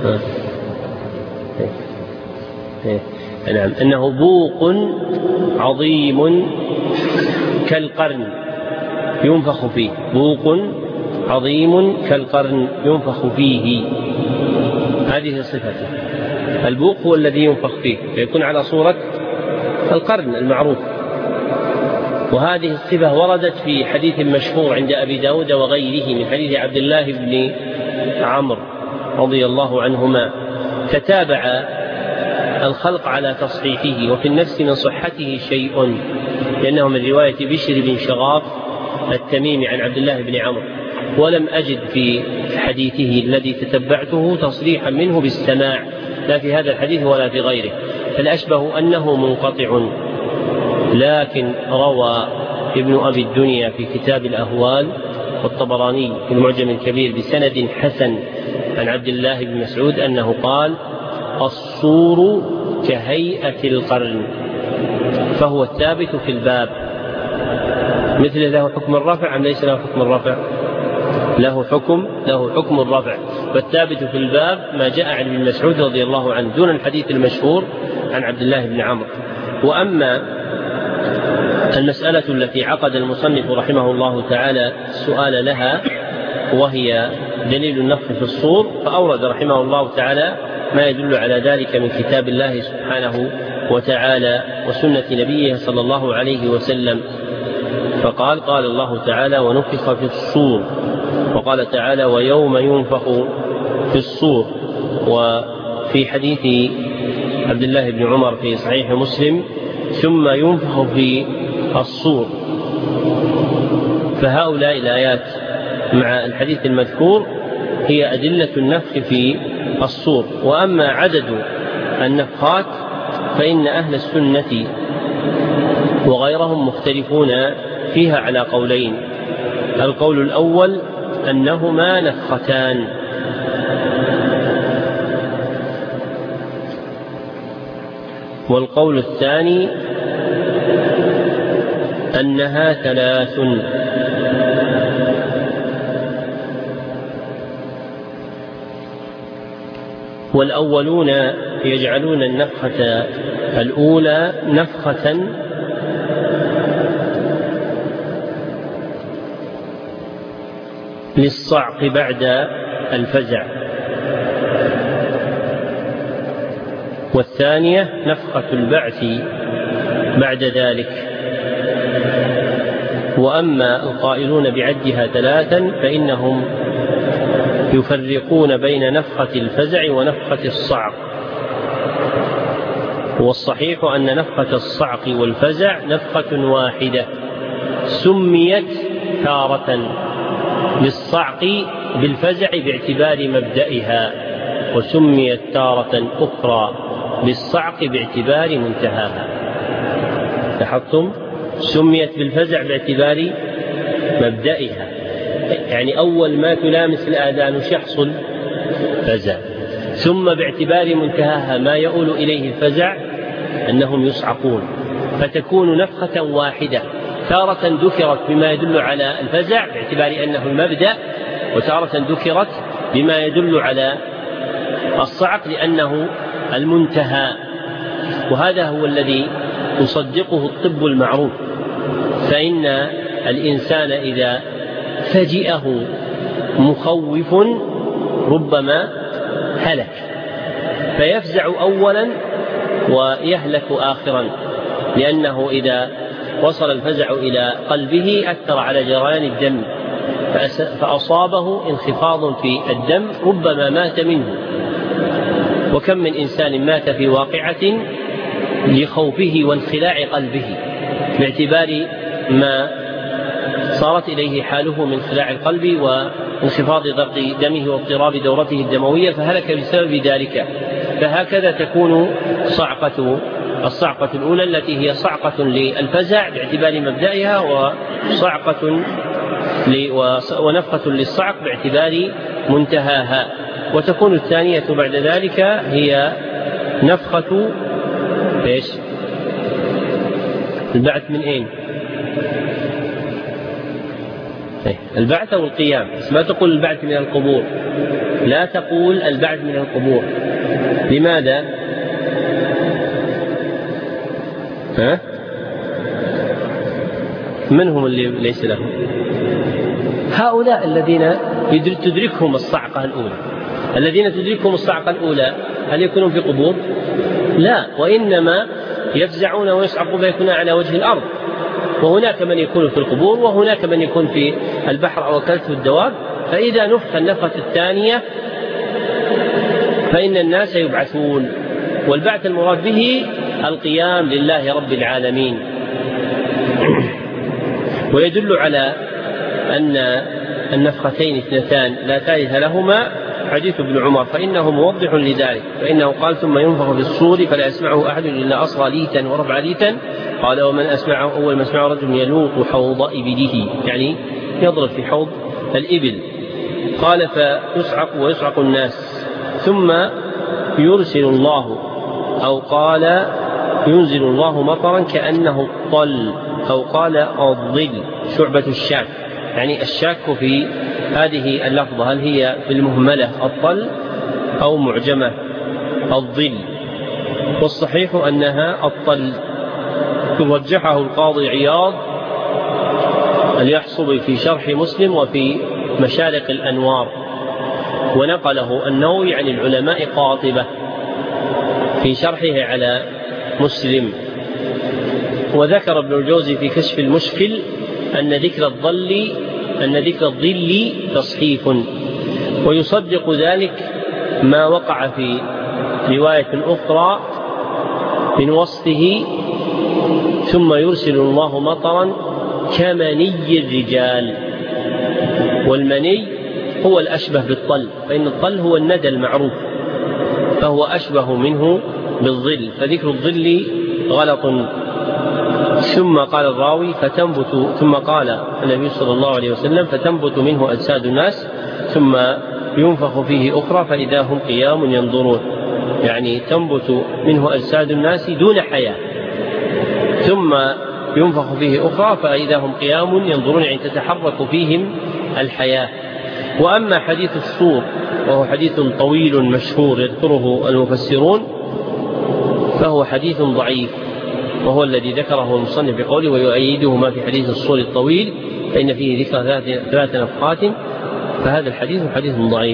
نعم، أنه بوق عظيم كالقرن ينفخ فيه، بوق عظيم كالقرن ينفخ فيه، هذه صفته. البوق هو الذي ينفخ فيه، فيكون على صورة القرن المعروف. وهذه الصفة وردت في حديث مشهور عند أبي داود وغيره من حديث عبد الله بن عمرو رضي الله عنهما، تتابع الخلق على تصحيحه، وفي النفس من صحته شيء، لأنه من رواية بشر بن شغاف التميمي عن عبد الله بن عمرو، ولم أجد في حديثه الذي تتبعته تصريحا منه بالسماع، لا في هذا الحديث ولا في غيره، فالأشبه أنه منقطع. لكن روى ابن أبي الدنيا في كتاب الأهوال والطبراني في المعجم الكبير بسند حسن عن عبد الله بن مسعود أنه قال: الصور كهيئة القرن، فهو الثابت في الباب. مثل له حكم الرفع أم ليس له حكم الرفع؟ له حكم له حكم الرفع، فالثابت في الباب ما جاء عن ابن مسعود رضي الله عنه دون الحديث المشهور عن عبد الله بن عمرو. وأما المسألة التي عقد المصنف رحمه الله تعالى السؤال لها، وهي دليل النفخ في الصور، فأورد رحمه الله تعالى ما يدل على ذلك من كتاب الله سبحانه وتعالى وسنة نبيه صلى الله عليه وسلم. فقال: قال الله تعالى: ونفخ في الصور، وقال تعالى: ويوم ينفخ في الصور. وفي حديث عبد الله بن عمر في صحيح مسلم: ثم ينفخ في الصور. فهؤلاء الآيات مع الحديث المذكور هي أدلة النفخ في الصور. وأما عدد النفخات فإن أهل السنة وغيرهم مختلفون فيها على قولين: القول الأول أنهما نفختان، والقول الثاني أنها ثلاث. والأولون يجعلون النفخة الأولى نفخة للصعق بعد الفزع، والثانية نفخة البعث بعد ذلك. وأما القائلون بعدها ثلاثا فإنهم يفرقون بين نفخة الفزع ونفخة الصعق، والصحيح أن نفخة الصعق والفزع نفخة واحدة، سميت تارة للصعق بالفزع باعتبار مبدئها، وسميت تارة أخرى بالصعق باعتبار منتهاها. لاحظتم؟ سميت بالفزع باعتبار مبدئها، يعني أول ما تلامس الآذان وش يحصل؟ فزع. ثم باعتبار منتهاها ما يؤول إليه الفزع أنهم يصعقون، فتكون نفخة واحدة، تارة ذكرت بما يدل على الفزع باعتبار أنه المبدأ، وتارة ذكرت بما يدل على الصعق لأنه المنتهى. وهذا هو الذي يصدقه الطب المعروف، فإن الإنسان إذا فجئه مخوف ربما هلك، فيفزع أولا ويهلك آخرا، لأنه إذا وصل الفزع إلى قلبه أثر على جريان الدم فأصابه انخفاض في الدم ربما مات منه. وكم من إنسان مات في واقعة لخوفه وانخلاع قلبه باعتبار ما صارت إليه حاله من خلاع القلب انخفاض ضغط دمه واضطراب دورته الدموية فهلك بسبب ذلك. فهكذا تكون صعقة الصعقة الأولى التي هي صعقة للفزع باعتبار مبدأها، وصعقة ونفخة للصعق باعتبار منتهاها. وتكون الثانية بعد ذلك هي نفخة إيش؟ البعث من أين؟ البعث أو القيام. ما تقول البعث من القبور، لا تقول البعث من القبور. لماذا؟ ها؟ من هم اللي ليس لهم؟ هؤلاء الذين تدركهم الصعقة الأولى. الذين تدركهم الصعقة الأولى هل يكونون في قبور؟ لا، وإنما يفزعون ويصعقون فيكون على وجه الأرض. وهناك من يكون في القبور، وهناك من يكون في البحر أو أكلته الدواب. فإذا نفخ النفخة الثانية فإن الناس يبعثون، والبعث المراد به القيام لله رب العالمين. ويدل على أن النفختين اثنتان لا ثالث لهما حديث ابن عمر، فإنه موضح لذلك، فإنه قال ثم ينفخ في الصور فلا يسمعه أحد إلا أصغى ليتا ورفع ليتا. قال ومن أسمعه أول ما أسمعه رجل يلوط حوض إبله، يعني يضرب في حوض الإبل. قال فيصعق ويصعق الناس ثم يرسل الله، أو قال ينزل الله مطرا كأنه الطل، أو قال الظل شعبة الشاك، يعني الشاك في هذه اللفظة هل هي في المهملة الطل أو معجمة الظل، والصحيح أنها الطل. رجحه القاضي عياض اليحصبي في شرح مسلم وفي مشارق الأنوار، ونقله النووي عن العلماء قاطبة في شرحه على مسلم. وذكر ابن الجوزي في كشف المشكل أن ذكر الظل أن ذكر الظل تصحيف، ويصدق ذلك ما وقع في رواية أخرى من وصفه ثم يرسل الله مطرا كمني الرجال. والمني هو الأشبه بالطل، فإن الطل هو الندى المعروف، فهو أشبه منه بالظل، فذكر الظل غلط. ثم قال الراوي فتنبت، ثم قال النبي صلى الله عليه وسلم فتنبت منه أجساد الناس ثم ينفخ فيه أخرى فإذا هم قيام ينظرون، يعني تنبت منه أجساد الناس دون حياة ثم ينفخ فيه أخرى فإذا هم قيام ينظرون، يعني تتحرك فيهم الحياة. وأما حديث الصور وهو حديث طويل مشهور يذكره المفسرون فهو حديث ضعيف، وهو الذي ذكره المصنف بقوله ويؤيده ما في حديث الصور الطويل فإن فيه ذكر ثلاث نفخات، فهذا الحديث حديث ضعيف.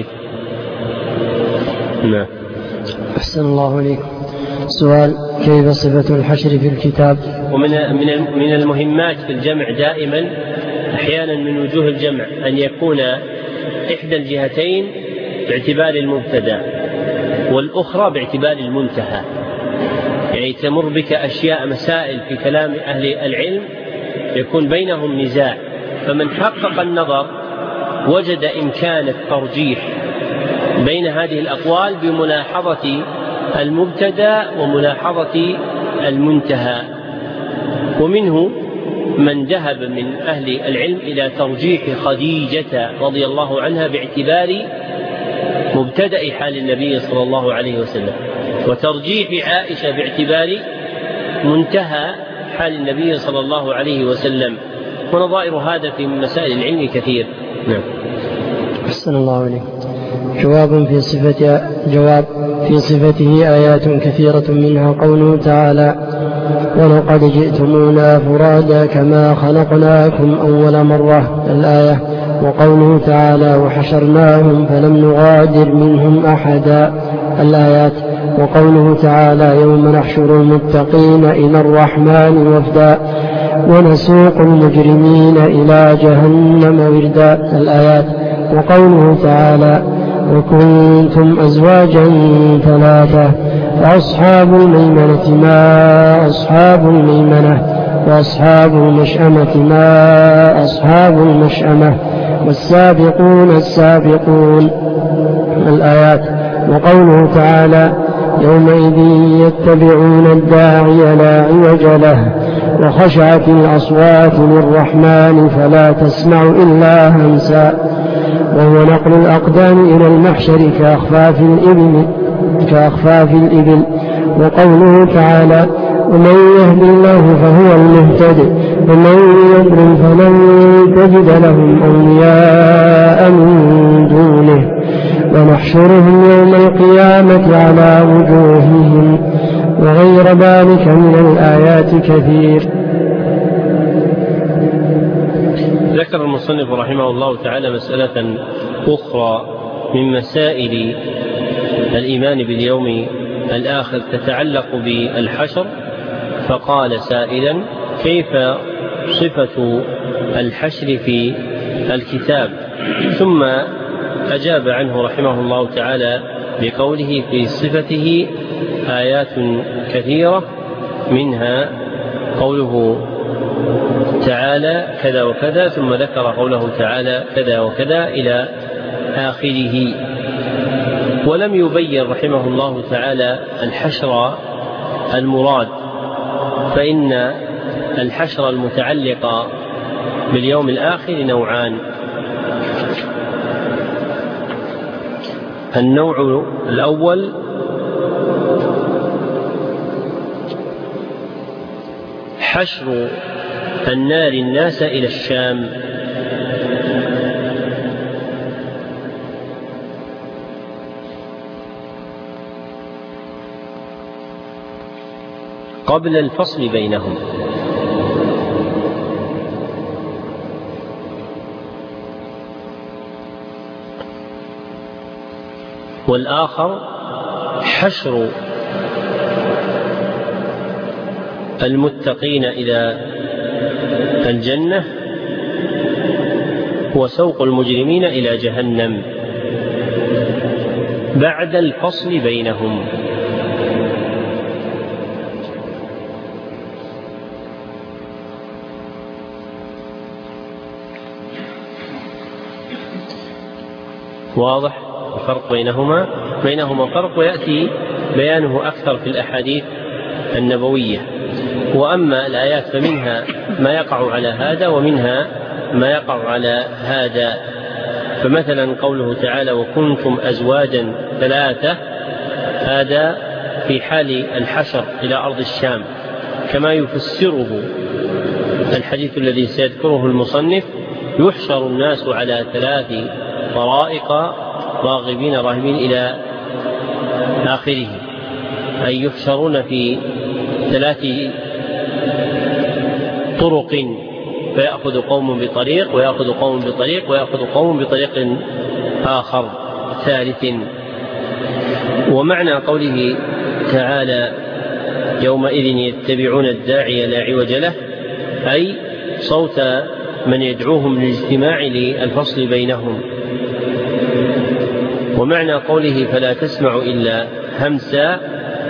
نعم. أحسن الله عليكم. سؤال: كيف صفة الحشر في الكتاب؟ ومن من المهمات في الجمع دائما أحيانا من وجوه الجمع أن يكون إحدى الجهتين باعتبار المبتدأ والأخرى باعتبار المنتهى، يعني تمر بك أشياء مسائل في كلام أهل العلم يكون بينهم نزاع، فمن حقق النظر وجد إمكان الترجيح بين هذه الأقوال بملاحظة المبتدأ وملاحظة المنتهى. ومنه من ذهب من أهل العلم إلى ترجيح خديجة رضي الله عنها باعتبار مبتدأ حال النبي صلى الله عليه وسلم، وترجيح عائشة باعتبار منتهى حال النبي صلى الله عليه وسلم، ونظائر هذا في مسائل العلم كثير. نعم. أحسن الله عليك. جواب في صفة جواب في صفته آيات كثيرة منها قوله تعالى ولقد جئتمونا فرادا كما خلقناكم أول مرة الآية، وقوله تعالى وحشرناهم فلم نغادر منهم أحدا الآيات، وقوله تعالى يوم نحشر المتقين إلى الرحمن وفدا ونسوق المجرمين إلى جهنم وردا الآيات، وقوله تعالى وكنتم أزواجا ثلاثة فأصحاب الميمنة ما أصحاب الميمنة وأصحاب المشأمة ما أصحاب المشأمة، والسابقون السابقون الآيات. وقوله تعالى يومئذ يتبعون الداعي لا عوج له وخشعت الأصوات للرحمن فلا تسمع إلا همسا، وهو نقل الأقدام إلى المحشر كأخفاف الإبل, كأخفاف الإبل. وقوله تعالى ومن يهد الله فهو المهتد ومن يضلل فلن تجد لهم أولياء من دونه ونحشرهم يوم القيامة على وجوههم، وغير ذلك من الآيات كثير. ذكر المصنف رحمه الله تعالى مسألة أخرى من مسائل الإيمان باليوم الآخر تتعلق بالحشر، فقال سائلا كيف صفة الحشر في الكتاب، ثم أجاب عنه رحمه الله تعالى بقوله في صفته آيات كثيرة، منها قوله تعالى كذا وكذا، ثم ذكر قوله تعالى كذا وكذا إلى آخره. ولم يبين رحمه الله تعالى الحشر المراد، فإن الحشر المتعلق باليوم الآخر نوعان. النوع الأول حشر النار الناس إلى الشام، قبل الفصل بينهم، والآخر حشر المتقين إلى الجنة وسوق المجرمين إلى جهنم بعد الفصل بينهم. واضح الفرق بينهما؟ بينهما فرق، ويأتي بيانه أكثر في الأحاديث النبوية. وأما الآيات فمنها ما يقع على هذا ومنها ما يقع على هذا. فمثلا قوله تعالى وكنتم أزواجا ثلاثة، هذا في حال الحشر إلى أرض الشام، كما يفسره الحديث الذي سيذكره المصنف يحشر الناس على ثلاث طرائق راغبين راهبين إلى آخره، أي يحشرون في ثلاث طرق، فيأخذ قوم بطريق ويأخذ قوم بطريق ويأخذ قوم بطريق آخر ثالث. ومعنى قوله تعالى يومئذ يتبعون الداعي لا عوج له، أي صوت من يدعوهم للاجتماع للفصل بينهم. ومعنى قوله فلا تسمع إلا همسا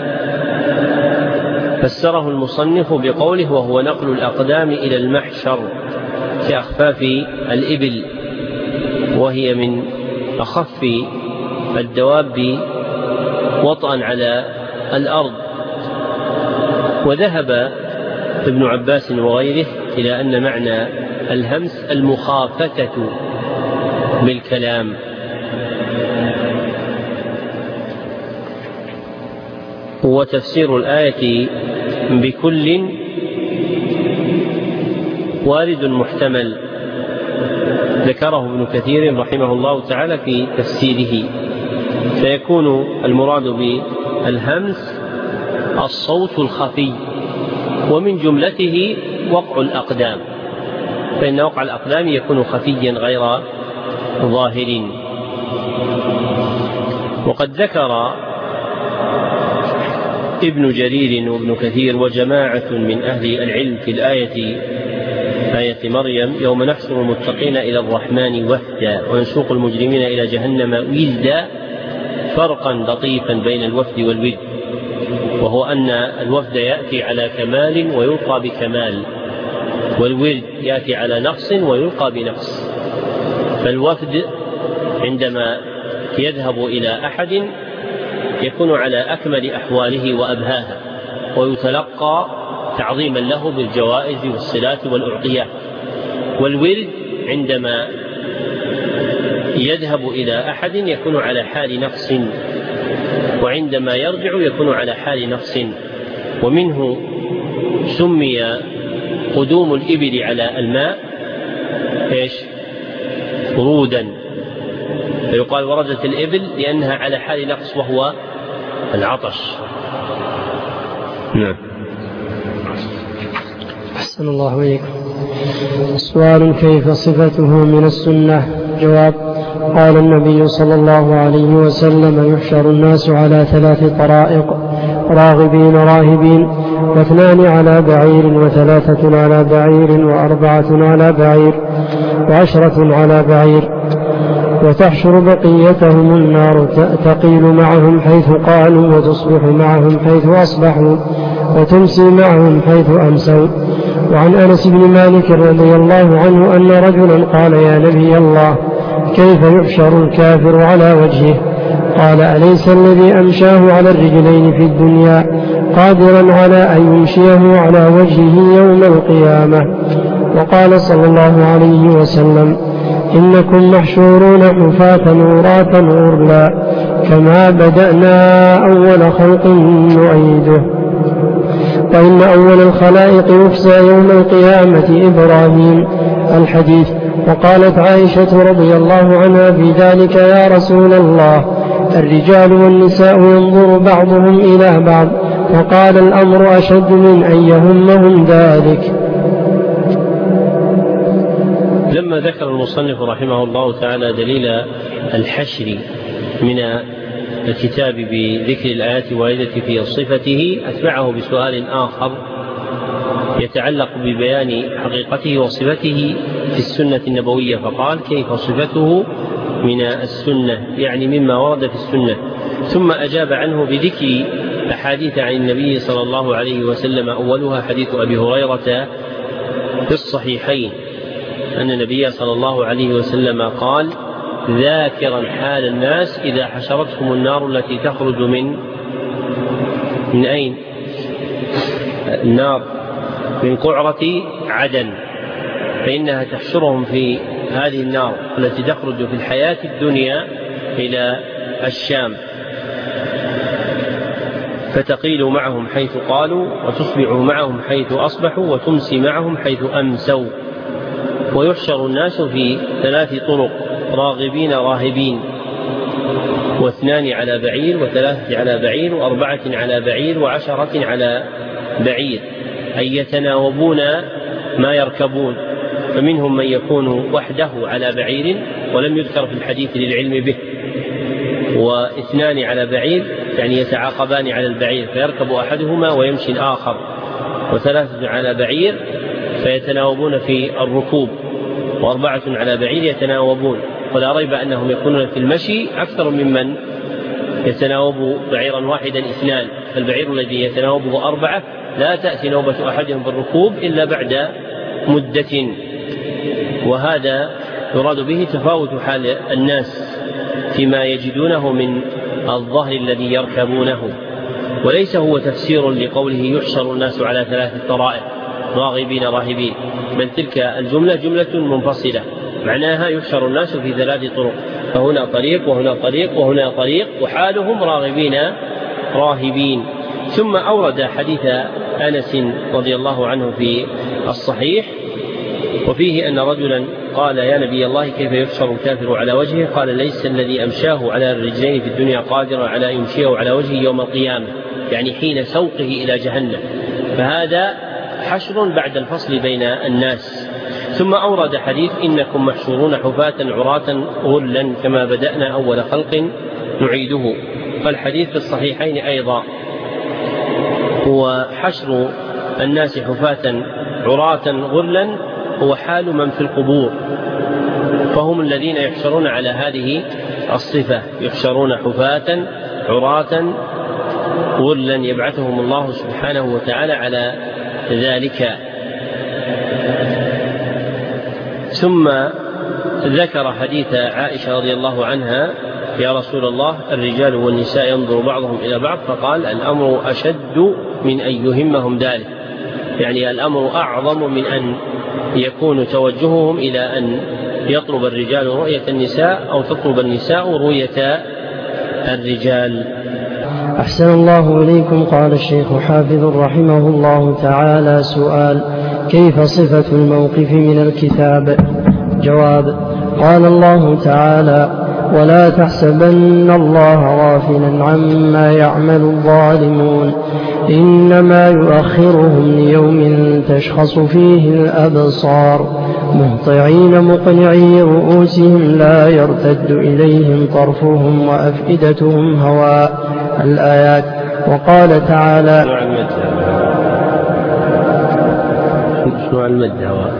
فسره المصنف بقوله وهو نقل الأقدام إلى المحشر كأخفاف الإبل، وهي من أخف الدواب وطئا على الأرض. وذهب ابن عباس وغيره إلى أن معنى الهمس المخافتة بالكلام. وتفسير الآية بكل وارد محتمل، ذكره ابن كثير رحمه الله تعالى في تفسيره، فيكون المراد بالهمس الصوت الخفي، ومن جملته وقع الأقدام، فإن وقع الأقدام يكون خفيا غير ظاهر. وقد ذكر ابن جرير وابن كثير وجماعة من أهل العلم في الآية آية مريم يوم نحشر المتقين إلى الرحمن وفدا ونسوق المجرمين إلى جهنم وزدا فرقا لطيفا بين الوفد والود، وهو أن الوفد يأتي على كمال ويلقى بكمال، والورد يأتي على نقص ويلقى بنقص. فالوفد عندما يذهب إلى أحد يكون على أكمل أحواله وأبهاها، ويتلقى تعظيما له بالجوائز والصلات والأعطيات. والورد عندما يذهب إلى أحد يكون على حال نقص، وعندما يرجع يكون على حال نقص. ومنه سمي قدوم الإبل على الماء إيش؟ ورودا، فيقال وردت الإبل لأنها على حال نقص وهو العطش. نعم. أحسن الله إليكم. سؤال: كيف صفته من السنة؟ جواب: قال النبي صلى الله عليه وسلم: يحشر الناس على ثلاث طرائق: راغبين راهبين، واثنان على بعير، وثلاثة على بعير، وأربعة على بعير، وعشرة على بعير. وتحشر بقيتهم النار، تقيل معهم حيث قالوا، وتصبح معهم حيث أصبحوا، وتمسي معهم حيث أمسوا. وعن أنس بن مالك رضي الله عنه أن رجلا قال: يا نبي الله، كيف يحشر الكافر على وجهه؟ قال: أليس الذي أمشاه على الرجلين في الدنيا قادرا على أن يمشيه على وجهه يوم القيامة؟ وقال صلى الله عليه وسلم: إنكم محشورون حفاة عراة غرلا، كما بدأنا أول خلق نعيده. وإن أول الخلائق يفزى يوم القيامة إبراهيم. الحديث. وقالت عائشة رضي الله عنها في ذلك: يا رسول الله، الرجال والنساء ينظر بعضهم إلى بعض، فقال: الأمر أشد من أن يهمهم ذلك. لما ذكر المصنف رحمه الله تعالى دليل الحشر من الكتاب بذكر الآيات الواردة في صفته، أتبعه بسؤال آخر يتعلق ببيان حقيقته وصفته في السنة النبوية، فقال: كيف صفته من السنة، يعني مما ورد في السنة. ثم أجاب عنه بذكر أحاديث عن النبي صلى الله عليه وسلم، أولها حديث أبي هريرة في الصحيحين أن النبي صلى الله عليه وسلم قال: ذاكرا حال الناس إذا حشرتهم النار التي تخرج من من أين؟ النار من قعرة عدن، فإنها تحشرهم في هذه النار التي تخرج في الحياة الدنيا إلى الشام، فتقيل معهم حيث قالوا، وتصبح معهم حيث أصبحوا، وتمسي معهم حيث أمسوا. ويحشر الناس في ثلاث طرق: راغبين راهبين، واثنان على بعير، وثلاثة على بعير، وأربعة على بعير، وعشرة على بعير، أي يتناوبون ما يركبون. فمنهم من يكون وحده على بعير ولم يذكر في الحديث للعلم به، واثنان على بعير يعني يتعاقبان على البعير فيركب أحدهما ويمشي الآخر، وثلاثة على بعير فيتناوبون في الركوب، وأربعة على بعير يتناوبون. ولا ريب أنهم يكونون في المشي أكثر ممن يتناوب بعيرا واحدا اثنان، فالبعير الذي يتناوبه أربعة لا تأتي نوبة أحدهم بالركوب إلا بعد مدة. وهذا يراد به تفاوت حال الناس فيما يجدونه من الظهر الذي يركبونه، وليس هو تفسير لقوله يحشر الناس على ثلاث طرائق: راغبين راهبين، بل تلك الجملة جملة منفصلة معناها يحشر الناس في ثلاث طرق، فهنا طريق وهنا طريق وهنا طريق، وحالهم راغبين راهبين. ثم أورد حديث أنس رضي الله عنه في الصحيح، وفيه أن رجلا قال: يا نبي الله، كيف يحشر الكافر على وجهه؟ قال: ليس الذي أمشاه على الرجلين في الدنيا قادرا على يمشيه على وجهه يوم القيامة، يعني حين سوقه إلى جهنم، فهذا حشر بعد الفصل بين الناس. ثم أورد حديث: إنكم محشورون حفاة عراة غرلا، كما بدأنا أول خلق نعيده. فالحديث في الصحيحين أيضا هو حشر الناس حفاة عراة غرلا، هو حال من في القبور، فهم الذين يحشرون على هذه الصفة، يحشرون حفاة عراة غرلا، يبعثهم الله سبحانه وتعالى على ذلك. ثم ذكر حديث عائشة رضي الله عنها: يا رسول الله الرجال والنساء ينظر بعضهم إلى بعض، فقال: الأمر أشد من أن يهمهم ذلك، يعني الأمر أعظم من أن يكون توجههم إلى أن يطلب الرجال رؤية النساء أو تطلب النساء رؤية الرجال. أحسن الله إليكم. قال الشيخ حافظ رحمه الله تعالى: سؤال: كيف صفة الموقف من الكتاب؟ جواب: قال الله تعالى: ولا تحسبن الله غافلا عما يعمل الظالمون، إنما يؤخرهم ليوم تشخص فيه الأبصار، مهطعين مقنعي رؤوسهم لا يرتد إليهم طرفهم وأفئدتهم هواء. الآيات. وقال تعالى: شنو المد هواء؟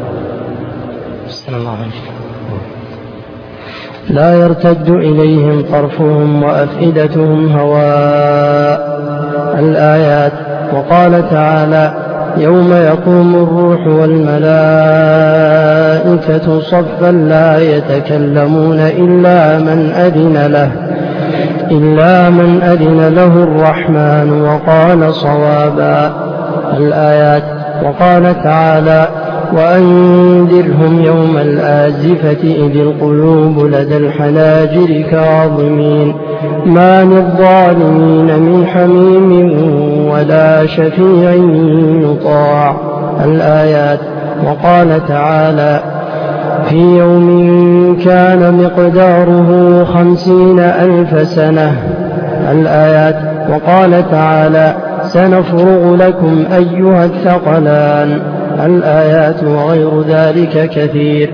لا يرتد إليهم طرفهم وأفئدتهم هواء. الآيات. وقال تعالى: يوم يقوم الروح والملائكة صفا لا يتكلمون إلا من أذن له إلا من أذن له الرحمن وقال صوابا. الآيات. وقال تعالى: وأنذرهم يوم الآزفة إذ القلوب لدى الحناجر كاظمين ما للظالمين من حميم ولا شفيع يطاع. الآيات. وقال تعالى: في يوم كان مقداره خمسين ألف سنة. الآيات. وقال تعالى: سنفرغ لكم أيها الثقلان. الآيات وغير ذلك كثير.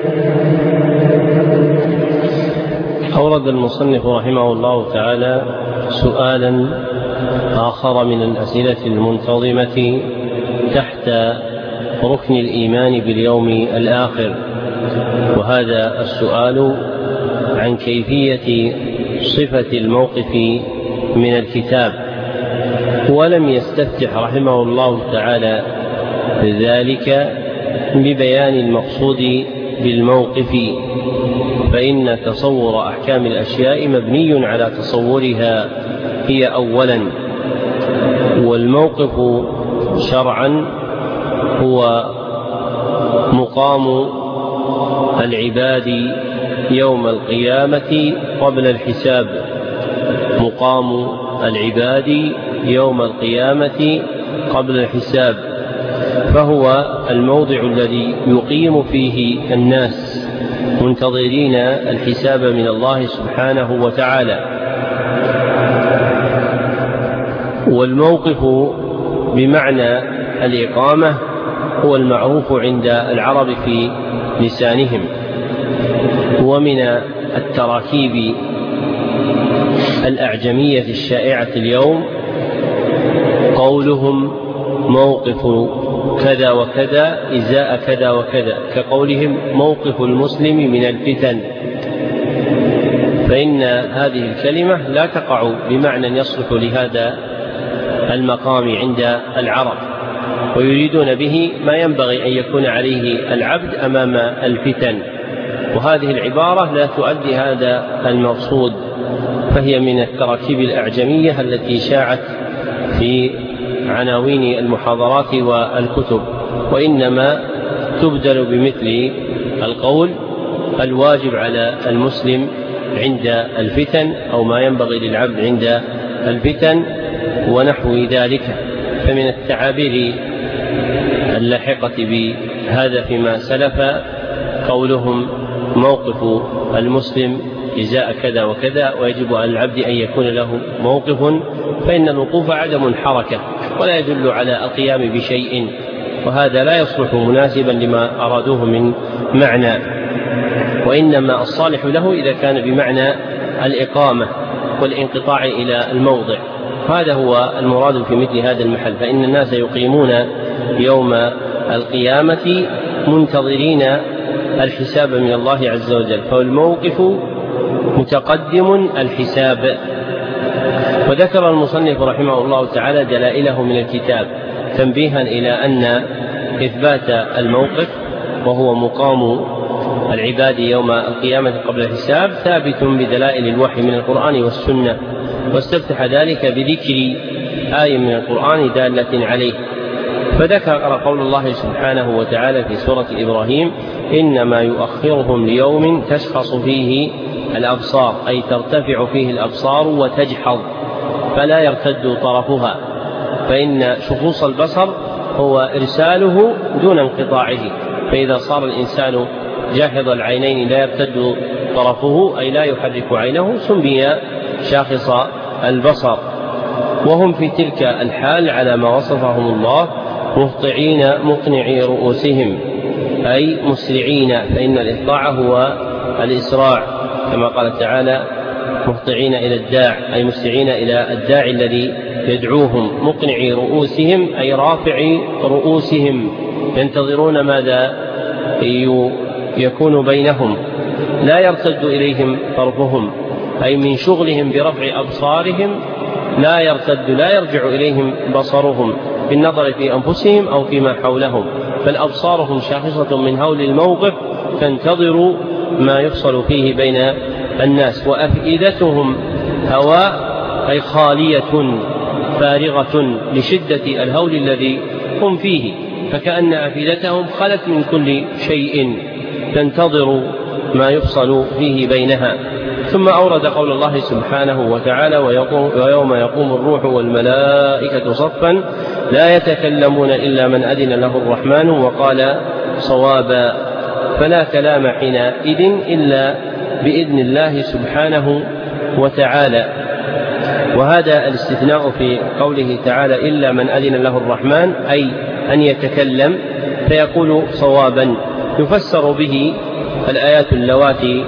أورد المصنف رحمه الله تعالى سؤالا آخر من الأسئلة المنتظمة تحت ركن الإيمان باليوم الآخر، وهذا السؤال عن كيفية صفة الموقف من الكتاب، ولم يستفتح رحمه الله تعالى ذلك ببيان المقصود بالموقف، فإن تصور أحكام الأشياء مبني على تصورها هي أولا، والموقف شرعا هو مقام العباد يوم القيامة قبل الحساب، مقام العباد يوم القيامة قبل الحساب، فهو الموضع الذي يقيم فيه الناس منتظرين الحساب من الله سبحانه وتعالى. والموقف بمعنى الإقامة هو المعروف عند العرب في لسانهم، ومن التراكيب الأعجمية الشائعة اليوم قولهم موقف كذا وكذا إزاء كذا وكذا، كقولهم موقف المسلم من الفتن، فإن هذه الكلمة لا تقع بمعنى يصلح لهذا المقام عند العرب، ويريدون به ما ينبغي أن يكون عليه العبد أمام الفتن، وهذه العبارة لا تؤدي هذا المقصود، فهي من التراكيب الأعجمية التي شاعت في عناوين المحاضرات والكتب، وإنما تبدل بمثل القول الواجب على المسلم عند الفتن أو ما ينبغي للعبد عند الفتن ونحو ذلك. فمن التعابير اللاحقة بهذا فيما سلف قولهم موقف المسلم إزاء كذا وكذا، ويجب على العبد أن يكون له موقف، فإن الوقوف عدم حركة ولا يدل على القيام بشيء، وهذا لا يصلح مناسبا لما أرادوه من معنى، وإنما الصالح له إذا كان بمعنى الإقامة والانقطاع إلى الموضع، هذا هو المراد في مثل هذا المحل، فإن الناس يقيمون يوم القيامة منتظرين الحساب من الله عز وجل، فالموقف متقدم الحساب. وذكر المصنف رحمه الله تعالى دلائله من الكتاب تنبيها إلى أن إثبات الموقف وهو مقام العباد يوم القيامة قبل الحساب ثابت بدلائل الوحي من القرآن والسنة، واستفتح ذلك بذكر آية من القرآن دالة عليه. فذكر قول الله سبحانه وتعالى في سورة إبراهيم: إنما يؤخرهم ليوم تشخص فيه الأبصار، أي ترتفع فيه الأبصار وتجحظ فلا يرتد طرفها، فإن شخوص البصر هو إرساله دون انقطاعه، فإذا صار الإنسان جاحظ العينين لا يرتد طرفه أي لا يحرك عينه سمي شاخص البصر. وهم في تلك الحال على ما وصفهم الله مهطعين مقنعي رؤوسهم أي مسرعين، فإن الإهطاع هو الإسراع كما قال تعالى: مهطعين إلى الداع، أي مسرعين إلى الداعي الذي يدعوهم. مقنعي رؤوسهم أي رافعي رؤوسهم، ينتظرون ماذا يكون بينهم، لا يرتد إليهم طرفهم، أي من شغلهم برفع أبصارهم لا يرتد لا يرجع إليهم بصرهم بالنظر في أنفسهم أو فيما حولهم، فالأبصارهم شاخصة من هول الموقف تنتظر ما يفصل فيه بين الناس. وأفئدتهم هواء أي خالية فارغة لشدة الهول الذي هم فيه، فكأن أفئدتهم خلت من كل شيء تنتظر ما يفصل فيه بينها. ثم أورد قول الله سبحانه وتعالى: ويوم يقوم الروح والملائكة صفا لا يتكلمون إلا من أذن له الرحمن وقال صوابا، فلا كلام حينئذ إلا بإذن الله سبحانه وتعالى. وهذا الاستثناء في قوله تعالى إلا من أذن له الرحمن أي أن يتكلم فيقول صوابا، يفسر به الآيات اللواتي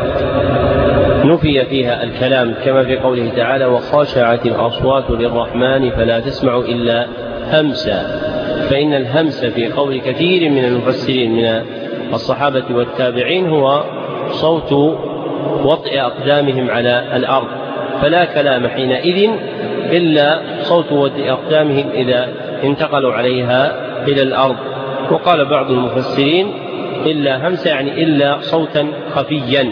نفي فيها الكلام، كما في قوله تعالى: وخاشعت الأصوات للرحمن فلا تسمع إلا همسا، فإن الهمس في قول كثير من المفسرين من الصحابة والتابعين هو صوت وطئ أقدامهم على الأرض، فلا كلام حينئذ إلا صوت وطئ أقدامهم إذا انتقلوا عليها إلى الأرض. وقال بعض المفسرين إلا همس يعني إلا صوتا خفيا،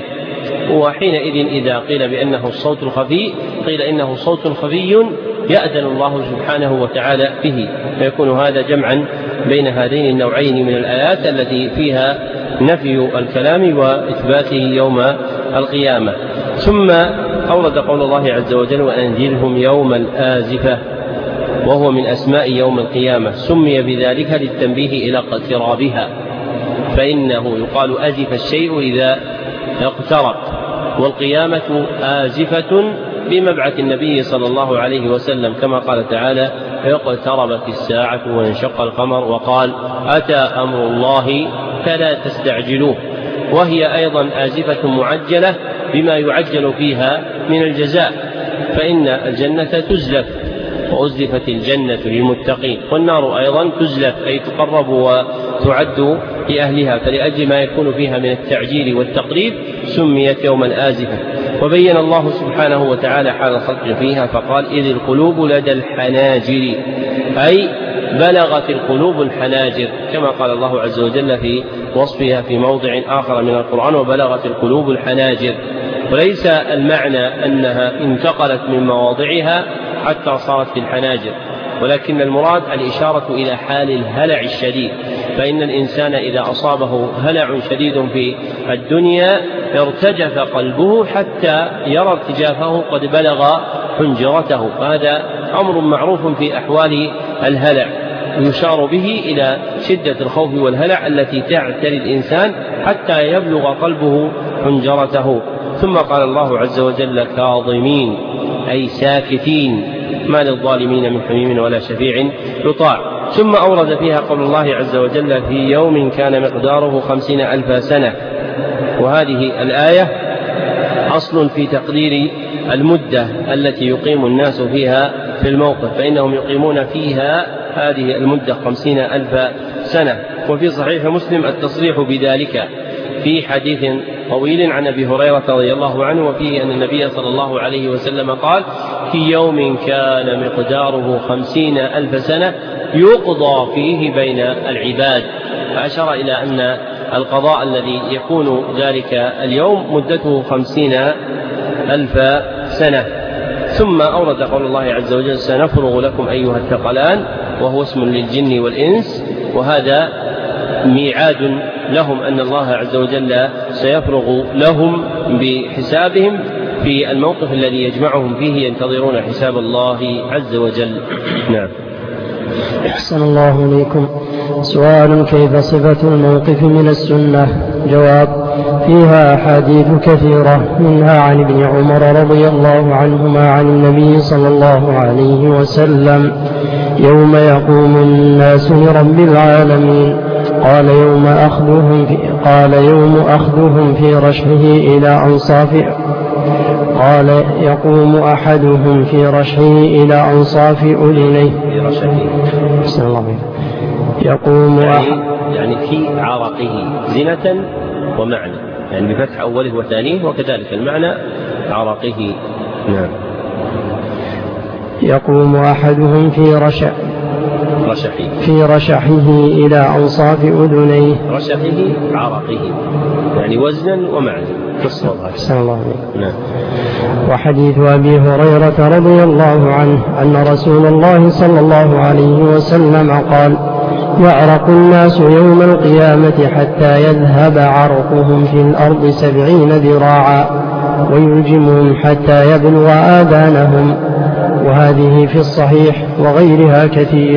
وحينئذ إذا قيل بأنه الصوت الخفي قيل إنه صوت خفي يأذن الله سبحانه وتعالى به، فيكون هذا جمعا بين هذين النوعين من الآيات التي فيها نفي الكلام وإثباته يوم القيامة. ثم أورد قول الله عز وجل: وأنذرهم يوم الآزفة، وهو من أسماء يوم القيامة، سمي بذلك للتنبيه إلى اقترابها، فإنه يقال أزف الشيء إذا اقترب، والقيامة آزفة بمبعث النبي صلى الله عليه وسلم، كما قال تعالى: اقتربت الساعة وانشق القمر وقال أتى أمر الله فلا تستعجلوه. وهي أيضا آزفة معجلة بما يعجل فيها من الجزاء، فإن الجنة تزلف وأزلفت الجنة للمتقين، والنار أيضا تزلف أي تقرب وتعد لأهلها، فلأجل ما يكون فيها من التعجيل والتقريب سميت يوم الآزفة. وبين الله سبحانه وتعالى حال الخلق فيها فقال: إذ القلوب لدى الحناجر، أي بلغت القلوب الحناجر، كما قال الله عز وجل في وصفها في موضع آخر من القرآن: وبلغت القلوب الحناجر. وليس المعنى أنها انتقلت من مواضعها حتى صارت في الحناجر، ولكن المراد الإشارة إلى حال الهلع الشديد، فإن الإنسان إذا أصابه هلع شديد في الدنيا ارتجف قلبه حتى يرى ارتجافه قد بلغ حنجرته، فهذا أمر معروف في أحوال الهلع، يشار به إلى شدة الخوف والهلع التي تعتري الإنسان حتى يبلغ قلبه حنجرته. ثم قال الله عز وجل: كاظمين أي ساكتين، ما للظالمين من حميم ولا شفيع يطاع. ثم أورد فيها قول الله عز وجل: في يوم كان مقداره خمسين ألف سنة، وهذه الآية أصل في تقدير المدة التي يقيم الناس فيها في الموقف، فإنهم يقيمون فيها هذه المدة خمسين ألف سنة. وفي صحيح مسلم التصريح بذلك في حديث طويل عن أبي هريرة رضي الله عنه، وفيه أن النبي صلى الله عليه وسلم قال: في يوم كان مقداره خمسين ألف سنة يقضى فيه بين العباد، فأشار إلى أن القضاء الذي يكون ذلك اليوم مدته خمسين ألف سنة. ثم أورد قول الله عز وجل سنفرغ لكم أيها الثقلان، وهو اسم للجن والإنس، وهذا ميعاد لهم أن الله عز وجل سيفرغ لهم بحسابهم في الموقف الذي يجمعهم فيه ينتظرون حساب الله عز وجل. نعم. أحسن الله إليكم. سؤال: كيف صفة الموقف من السنة؟ جواب: فيها أحاديث كثيرة، منها عن ابن عمر رضي الله عنهما عن النبي صلى الله عليه وسلم: يوم يقوم الناس لرب العالمين، قال يوم أخذهم في, قال يوم أخذهم في رشحه إلى أنصاف قال يقوم أحدهم في رشحه إلى أنصاف أذنيه يقوم يعني, يعني في عرقه زنة ومعنى، يعني بفتح أوله وثانيه، وكذلك المعنى عرقه. نعم. يقوم أحدهم في رشح رشحه في رشحه إلى أنصاف أذنيه. رشحه عرقه يعني وزنا ومعنى في الصوت. نعم. وحديث أبي هريرة رضي الله عنه أن رسول الله صلى الله عليه وسلم قال: يعرق الناس يوم القيامة حتى يذهب عرقهم في الأرض سبعين ذراعا، ويلجمهم حتى يبلغ آذانهم. وهذه في الصحيح وغيرها كثير.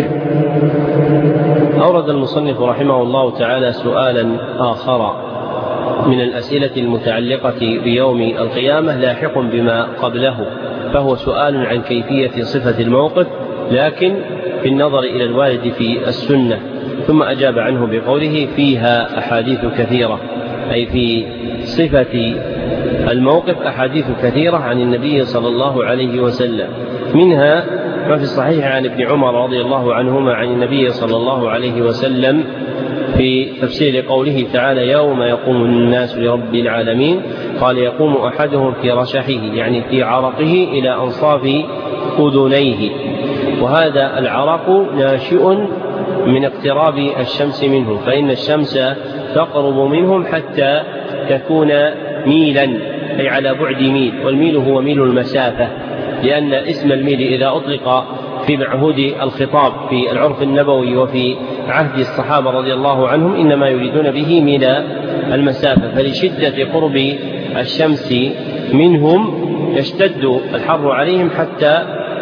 أورد المصنف رحمه الله تعالى سؤالا آخر من الأسئلة المتعلقة بيوم القيامة لاحق بما قبله، فهو سؤال عن كيفية صفة الموقف، لكن بالنظر إلى الوارد في السنة. ثم أجاب عنه بقوله: فيها أحاديث كثيرة، أي في صفة الموقف أحاديث كثيرة عن النبي صلى الله عليه وسلم، منها ما في الصحيح عن ابن عمر رضي الله عنهما عن النبي صلى الله عليه وسلم في تفسير قوله تعالى: يوم يقوم الناس لرب العالمين، قال: يقوم أحدهم في رشحه يعني في عرقه إلى أنصاف أذنيه. وهذا العرق ناشئ من اقتراب الشمس منه، فإن الشمس تقرب منهم حتى تكون ميلا، أي على بعد ميل، والميل هو ميل المسافة، لأن اسم الميل إذا أطلق في معهود الخطاب في العرف النبوي وفي عهد الصحابة رضي الله عنهم إنما يريدون به ميل المسافة، فلشدة قرب الشمس منهم يشتد الحر عليهم حتى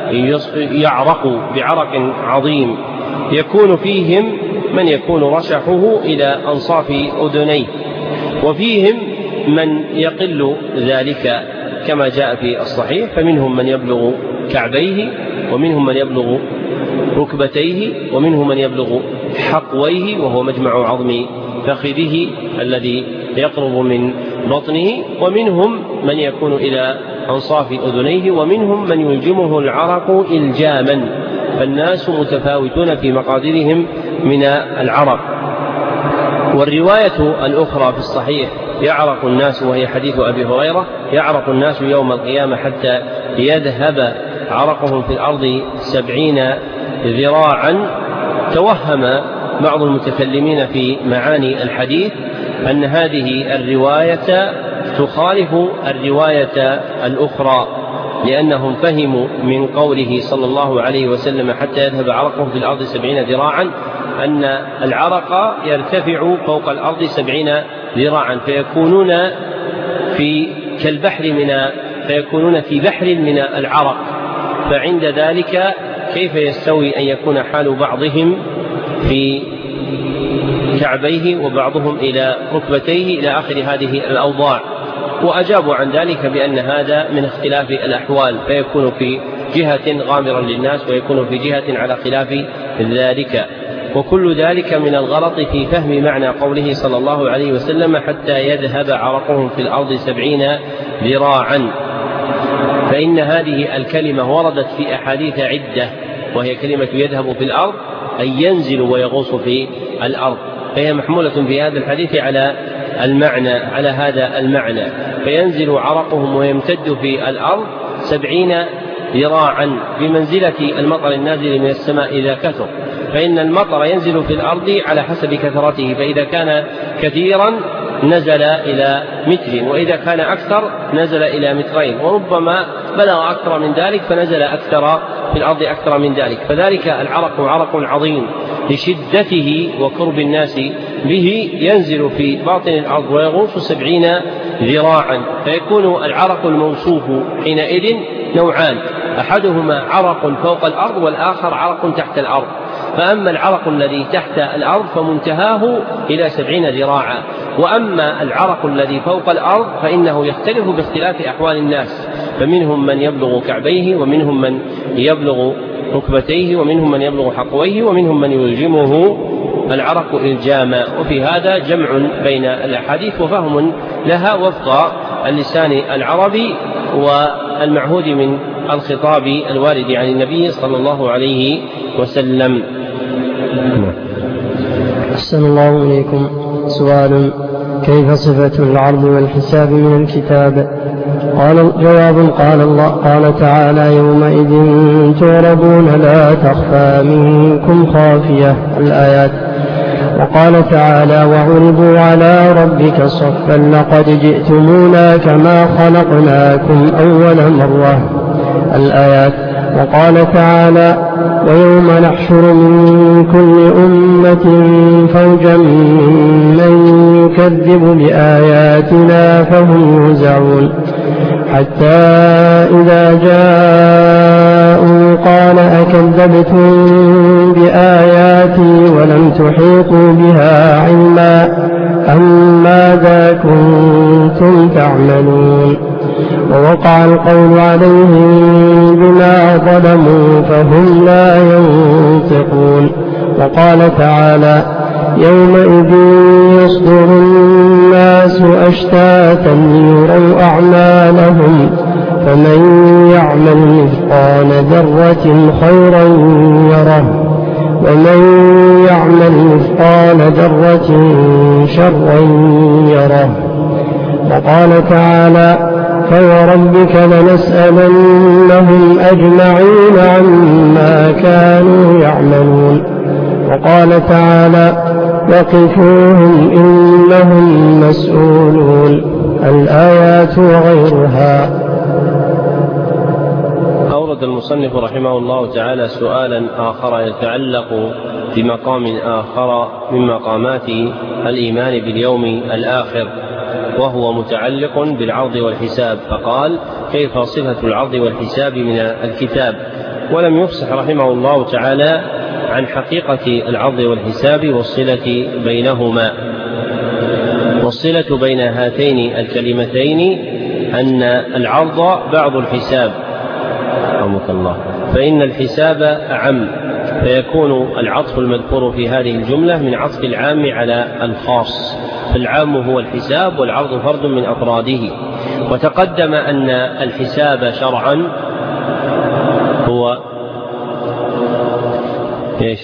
يعرقوا بعرق عظيم، يكون فيهم من يكون رشحه إلى أنصاف أذنيه، وفيهم من يقل ذلك كما جاء في الصحيح، فمنهم من يبلغ كعبيه، ومنهم من يبلغ ركبتيه، ومنهم من يبلغ حقويه وهو مجمع عظم فخذه الذي يقرب من بطنه، ومنهم من يكون إلى أنصاف أذنيه، ومنهم من يلجمه العرق إلجاما، فالناس متفاوتون في مقاديرهم من العرق. والرواية الأخرى في الصحيح: يعرق الناس، وهي حديث أبي هريرة: يعرق الناس يوم القيامة حتى يذهب عرقهم في الأرض سبعين ذراعا. توهم بعض المتكلمين في معاني الحديث أن هذه الرواية تخالف الرواية الأخرى، لأنهم فهموا من قوله صلى الله عليه وسلم حتى يذهب عرقهم في الأرض سبعين ذراعا أن العرق يرتفع فوق الأرض سبعين ذراعا، فيكونون في كالبحر من فيكونون في بحر من العرق، فعند ذلك كيف يستوي أن يكون حال بعضهم في كعبيه وبعضهم إلى ركبتيه إلى آخر هذه الأوضاع؟ وأجابوا عن ذلك بأن هذا من اختلاف الأحوال، فيكون في جهة غامرا للناس ويكون في جهة على خلاف ذلك، وكل ذلك من الغلط في فهم معنى قوله صلى الله عليه وسلم حتى يذهب عرقهم في الأرض سبعين ذراعا، فإن هذه الكلمة وردت في أحاديث عدة، وهي كلمة يذهب في الأرض أي ينزل ويغوص في الأرض، فهي محمولة في هذا الحديث على المعنى على هذا المعنى، فينزل عرقهم ويمتد في الأرض سبعين ذراعا بمنزلة المطر النازل من السماء إذا كثر، فإن المطر ينزل في الأرض على حسب كثرته، فإذا كان كثيرا نزل إلى متر، وإذا كان أكثر نزل إلى مترين، وربما بلغ أكثر من ذلك فنزل أكثر في الأرض أكثر من ذلك. فذلك العرق عرق عظيم لشدته وقرب الناس به، ينزل في باطن الأرض ويغوص سبعين ذراعا، فيكون العرق الموصوف حينئذ نوعان: أحدهما عرق فوق الأرض، والآخر عرق تحت الأرض. فأما العرق الذي تحت الأرض فمنتهاه إلى سبعين ذراعا، وأما العرق الذي فوق الأرض فإنه يختلف باختلاف أحوال الناس، فمنهم من يبلغ كعبيه، ومنهم من يبلغ ركبتيه، ومنهم من يبلغ حقويه، ومنهم من يلجمه العرق إلجاما. وفي هذا جمع بين الأحاديث وفهم لها وفق اللسان العربي والمعهود من الخطاب الوارد عن النبي صلى الله عليه وسلم. أحسن الله إليكم. سؤال: كيف صفة العرض والحساب من الكتاب؟ قال جواب: قال الله قال تعالى: يومئذ تعرضون لا تخفى منكم خافية، الآيات. وقال تعالى: وعرضوا على ربك صفا لقد جئتمونا كما خلقناكم أول مرة، الآيات. وقال تعالى: ويوم نحشر من كل أمة فوجا ممن يكذب بآياتنا فهم يوزعون، حتى إذا جاءوا قال أكذبتم بآياتي ولم تحيطوا بها علما أم ماذا كنتم تعملون؟ ووقع القول عليهم بما ظلموا فهم لا ينطقون. وقال تعالى: يومئذ يصدر الناس أشتاتا ليروا أعمالهم فمن يعمل مثقال ذرة خيرا يره ومن يعمل مثقال ذرة شرا يره. وقال تعالى: فوربك لنسألنهم أجمعين عما كانوا يعملون. وقال تعالى: وقفوهم إنهم مسؤولون، الآيات وغيرها. أورد المصنف رحمه الله تعالى سؤالا آخر يتعلق بمقام آخر من مقامات الإيمان باليوم الآخر، وهو متعلق بالعرض والحساب، فقال: كيف صفة العرض والحساب من الكتاب؟ ولم يفصح رحمه الله تعالى عن حقيقة العرض والحساب والصلة بينهما. والصلة بين هاتين الكلمتين أن العرض بعض الحساب، رحمك الله، فإن الحساب أعم، فيكون العطف المذكور في هذه الجملة من عطف العام على الخاص، فالعام هو الحساب والعرض فرد من أفراده. وتقدم أن الحساب شرعا هو إيش؟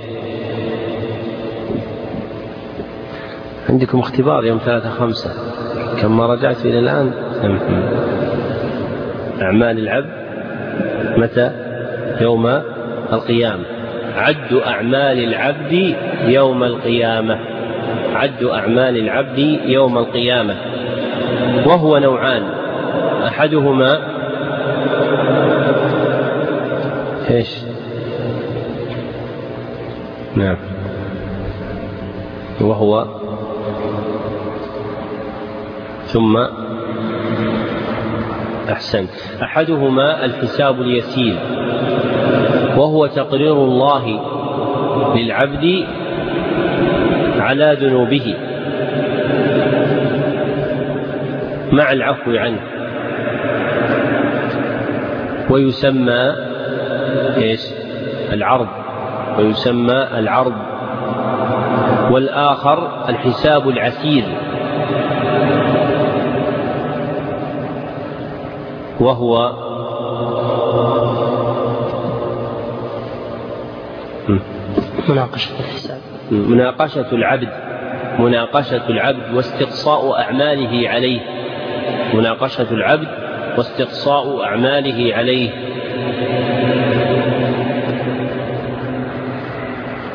عندكم اختبار يوم ثلاثة خمسة، كم ما رجعت إلى الآن؟ أعمال العبد متى؟ يوم القيامة. عد أعمال العبد يوم القيامة، عد أعمال العبد يوم القيامة، وهو نوعان: أحدهما إيش؟ نعم، وهو ثم أحسن أحدهما الحساب اليسير، وهو تقرير الله للعبد على ذنوبه مع العفو عنه، ويسمى إيش؟ العرض، ويسمى العرض. والآخر الحساب العسير، وهو مناقشة الحساب، مناقشة العبد، مناقشة العبد واستقصاء أعماله عليه، مناقشة العبد واستقصاء أعماله عليه.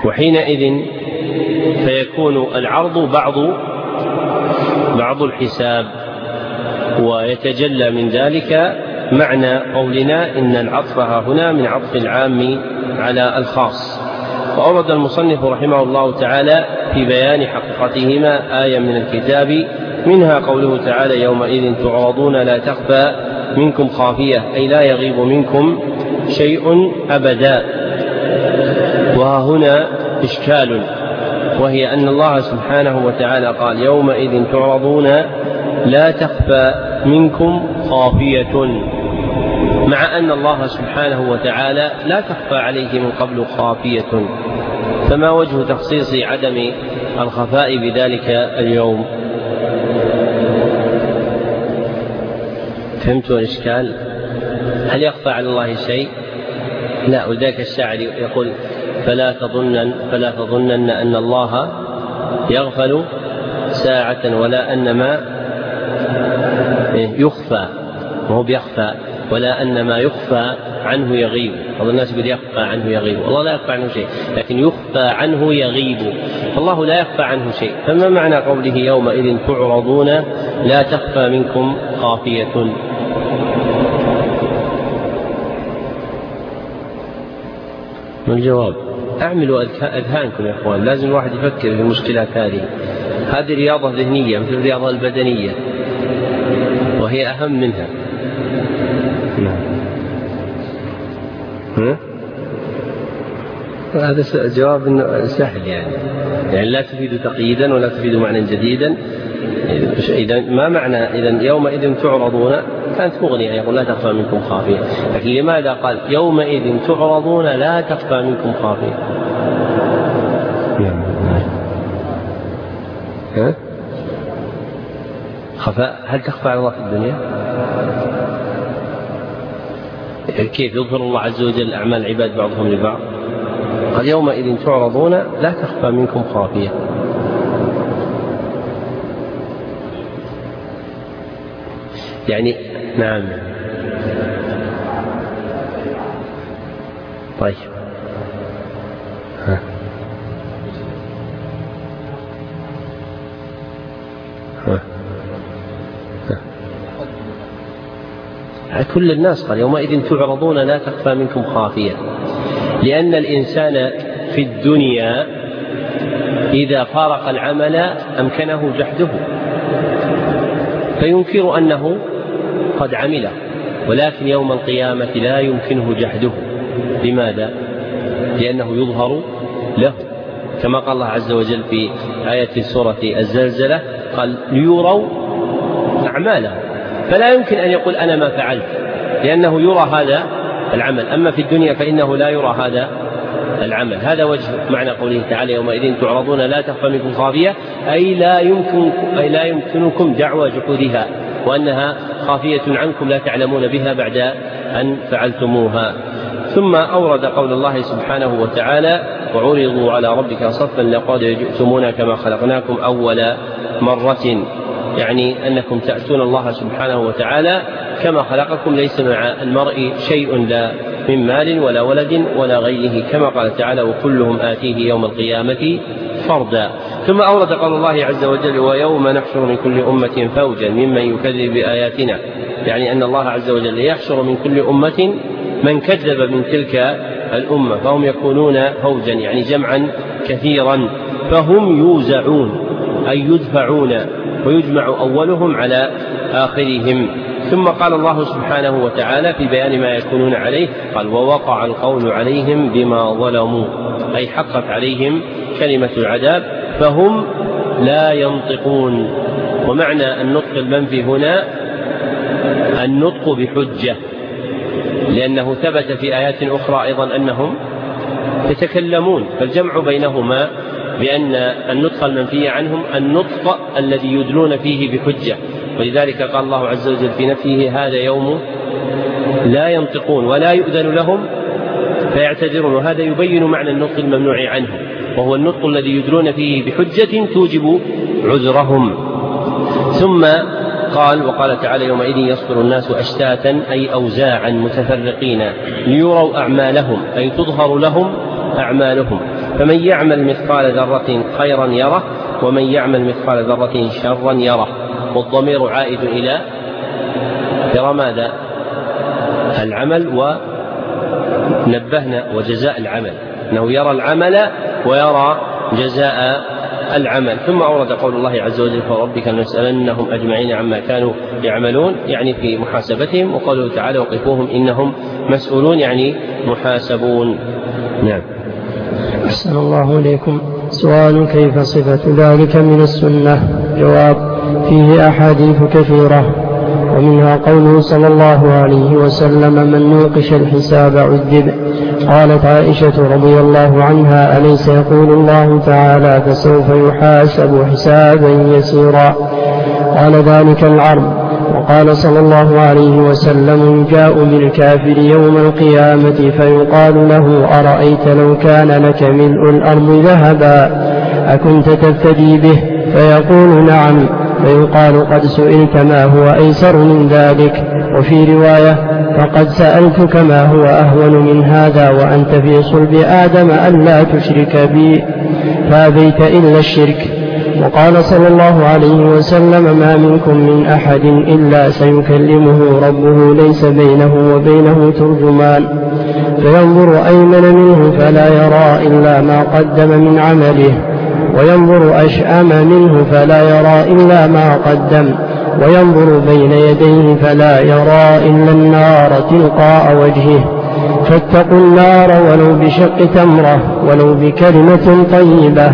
وحينئذ فيكون العرض بعض بعض الحساب، ويتجلى من ذلك معنى قولنا إن العطف هنا من عطف العام على الخاص. وأورد المصنف رحمه الله تعالى في بيان حقيقتهما آية من الكتاب، منها قوله تعالى يومئذ تعرضون لا تخفى منكم خافية، أي لا يغيب منكم شيء أبدا. وها هنا إشكال، وهي أن الله سبحانه وتعالى قال يومئذ تعرضون لا تخفى منكم خافية، مع أن الله سبحانه وتعالى لا تخفى عليه من قبل خافية، فما وجه تخصيص عدم الخفاء بذلك اليوم؟ فهمتوا الإشكال؟ هل يخفى على الله شيء؟ لا. وذاك الشاعر يقول فلا تظنن فلا تظنن أن الله يغفل ساعة ولا أن ما يخفى، وهو بيخفى، ولا أن ما يخفى عنه يغيب. بعض الناس يقول يخفى عنه يغيب، والله لا يخفى عنه شيء، لكن يخفى عنه يغيب، فالله لا يخفى عنه شيء. فما معنى قوله يومئذ تعرضون لا تخفى منكم خافية؟ ما الجواب؟ اعملوا أذهانكم يا أخوان، لازم الواحد يفكر في المشكلات هذه. هذه رياضة ذهنية مثل الرياضة البدنية، وهي أهم منها. ها؟ هذا جواب سهل يعني. يعني لا تفيد تقييدا ولا تفيد معنى جديدا. إذا ما معنى إذا يومئذ تعرضون؟ كانت مغنية يقول لا تخفى منكم خافية، لكن لماذا قال يومئذ تعرضون لا تخفى منكم خافية؟ ها؟ خفاء هل تخفى على الله في الدنيا؟ كيف يظهر الله عز وجل أعمال العباد بعضهم لبعض؟ قال يومئذ تعرضون لا تخفى منكم خافية. يعني نعم. طيب ها. ها. ها. كل الناس قال يومئذ تعرضون لا تخفى منكم خافية، لأن الإنسان في الدنيا إذا فارق العمل أمكنه جحده، فينكر أنه قد عمله، ولكن يوم القيامة لا يمكنه جحده. لماذا؟ لأنه يظهر له، كما قال الله عز وجل في آية سورة الزلزلة قال ليروا أعماله، فلا يمكن أن يقول أنا ما فعلت، لأنه يرى هذا العمل. أما في الدنيا فإنه لا يرى هذا العمل. هذا وجه معنى قوله تعالى يومئذ تعرضون لا تخفى منكم خافية، أي لا يمكن أي لا يمكنكم دعوى جحودها، وأنها خافية عنكم لا تعلمون بها بعد أن فعلتموها. ثم أورد قول الله سبحانه وتعالى وعرضوا على ربك صفا لقد جئتمونا كما خلقناكم أول مرة، يعني أنكم تأتون الله سبحانه وتعالى كما خلقكم، ليس مع المرء شيء لا من مال ولا ولد ولا غيره، كما قال تعالى وكلهم آتيه يوم القيامة فردا. ثم أورد قول الله عز وجل ويوم نحشر من كل أمة فوجا ممن يكذب بآياتنا، يعني أن الله عز وجل يحشر من كل أمة من كذب من تلك الأمة، فهم يكونون فوجا يعني جمعا كثيرا، فهم يوزعون أي يدفعون ويجمع أولهم على آخرهم. ثم قال الله سبحانه وتعالى في بيان ما يكونون عليه قال ووقع القول عليهم بما ظلموا، أي حقت عليهم كلمة العذاب فهم لا ينطقون. ومعنى النطق المنفي هنا النطق بحجة، لأنه ثبت في آيات أخرى أيضا أنهم يتكلمون، فالجمع بينهما بأن النطق المنفي عنهم النطق الذي يدلون فيه بحجة، ولذلك قال الله عز وجل في نفيه هذا يوم لا ينطقون ولا يؤذن لهم فيعتذرون، وهذا يبين معنى النطق الممنوع عنهم، وهو النطق الذي يدلون فيه بحجة توجب عذرهم. ثم قال وقال تعالى يومئذ يصدر الناس أشتاتا أي أوزاعا متفرقين ليروا أعمالهم، أي تظهر لهم أعمالهم. فمن يعمل مثقال ذرة خيرا يره ومن يعمل مثقال ذرة شرا يره. والضمير عائد إلى ترى ماذا؟ العمل، ونبهنا وجزاء العمل أنه يرى العمل ويرى جزاء العمل. ثم أورد قول الله عز وجل فربك لنسألنهم أجمعين عما كانوا يعملون، يعني في محاسبتهم، وقوله تعالى وقفوهم إنهم مسؤولون، يعني محاسبون. نعم. أحسن الله إليكم. سؤال: كيف صفة ذلك من السنة؟ جواب: فيه أحاديث كثيرة، ومنها قوله صلى الله عليه وسلم: من نوقش الحساب عذب. قالت عائشة رضي الله عنها: أليس يقول الله تعالى فسوف يحاسب حسابا يسيرا؟ قال: ذلك العرض. وقال صلى الله عليه وسلم: يجاء بالكافر يوم القيامة فيقال له: أرأيت لو كان لك ملء الأرض ذهبا أكنت تفتدي به؟ فيقول: نعم. فيقال: قد سئلت ما هو أيسر من ذلك. وفي رواية: فقد سألتك ما هو أهون من هذا وأنت في صلب آدم ألا تشرك بي فأبيت إلا الشرك. وقال صلى الله عليه وسلم: ما منكم من أحد إلا سيكلمه ربه ليس بينه وبينه ترجمان، فينظر أيمن منه فلا يرى إلا ما قدم من عمله، وينظر أشأم منه فلا يرى إلا ما قدم، وينظر بين يديه فلا يرى إلا النار تلقاء وجهه. فاتقوا النار ولو بشق تمرة ولو بكلمة طيبة.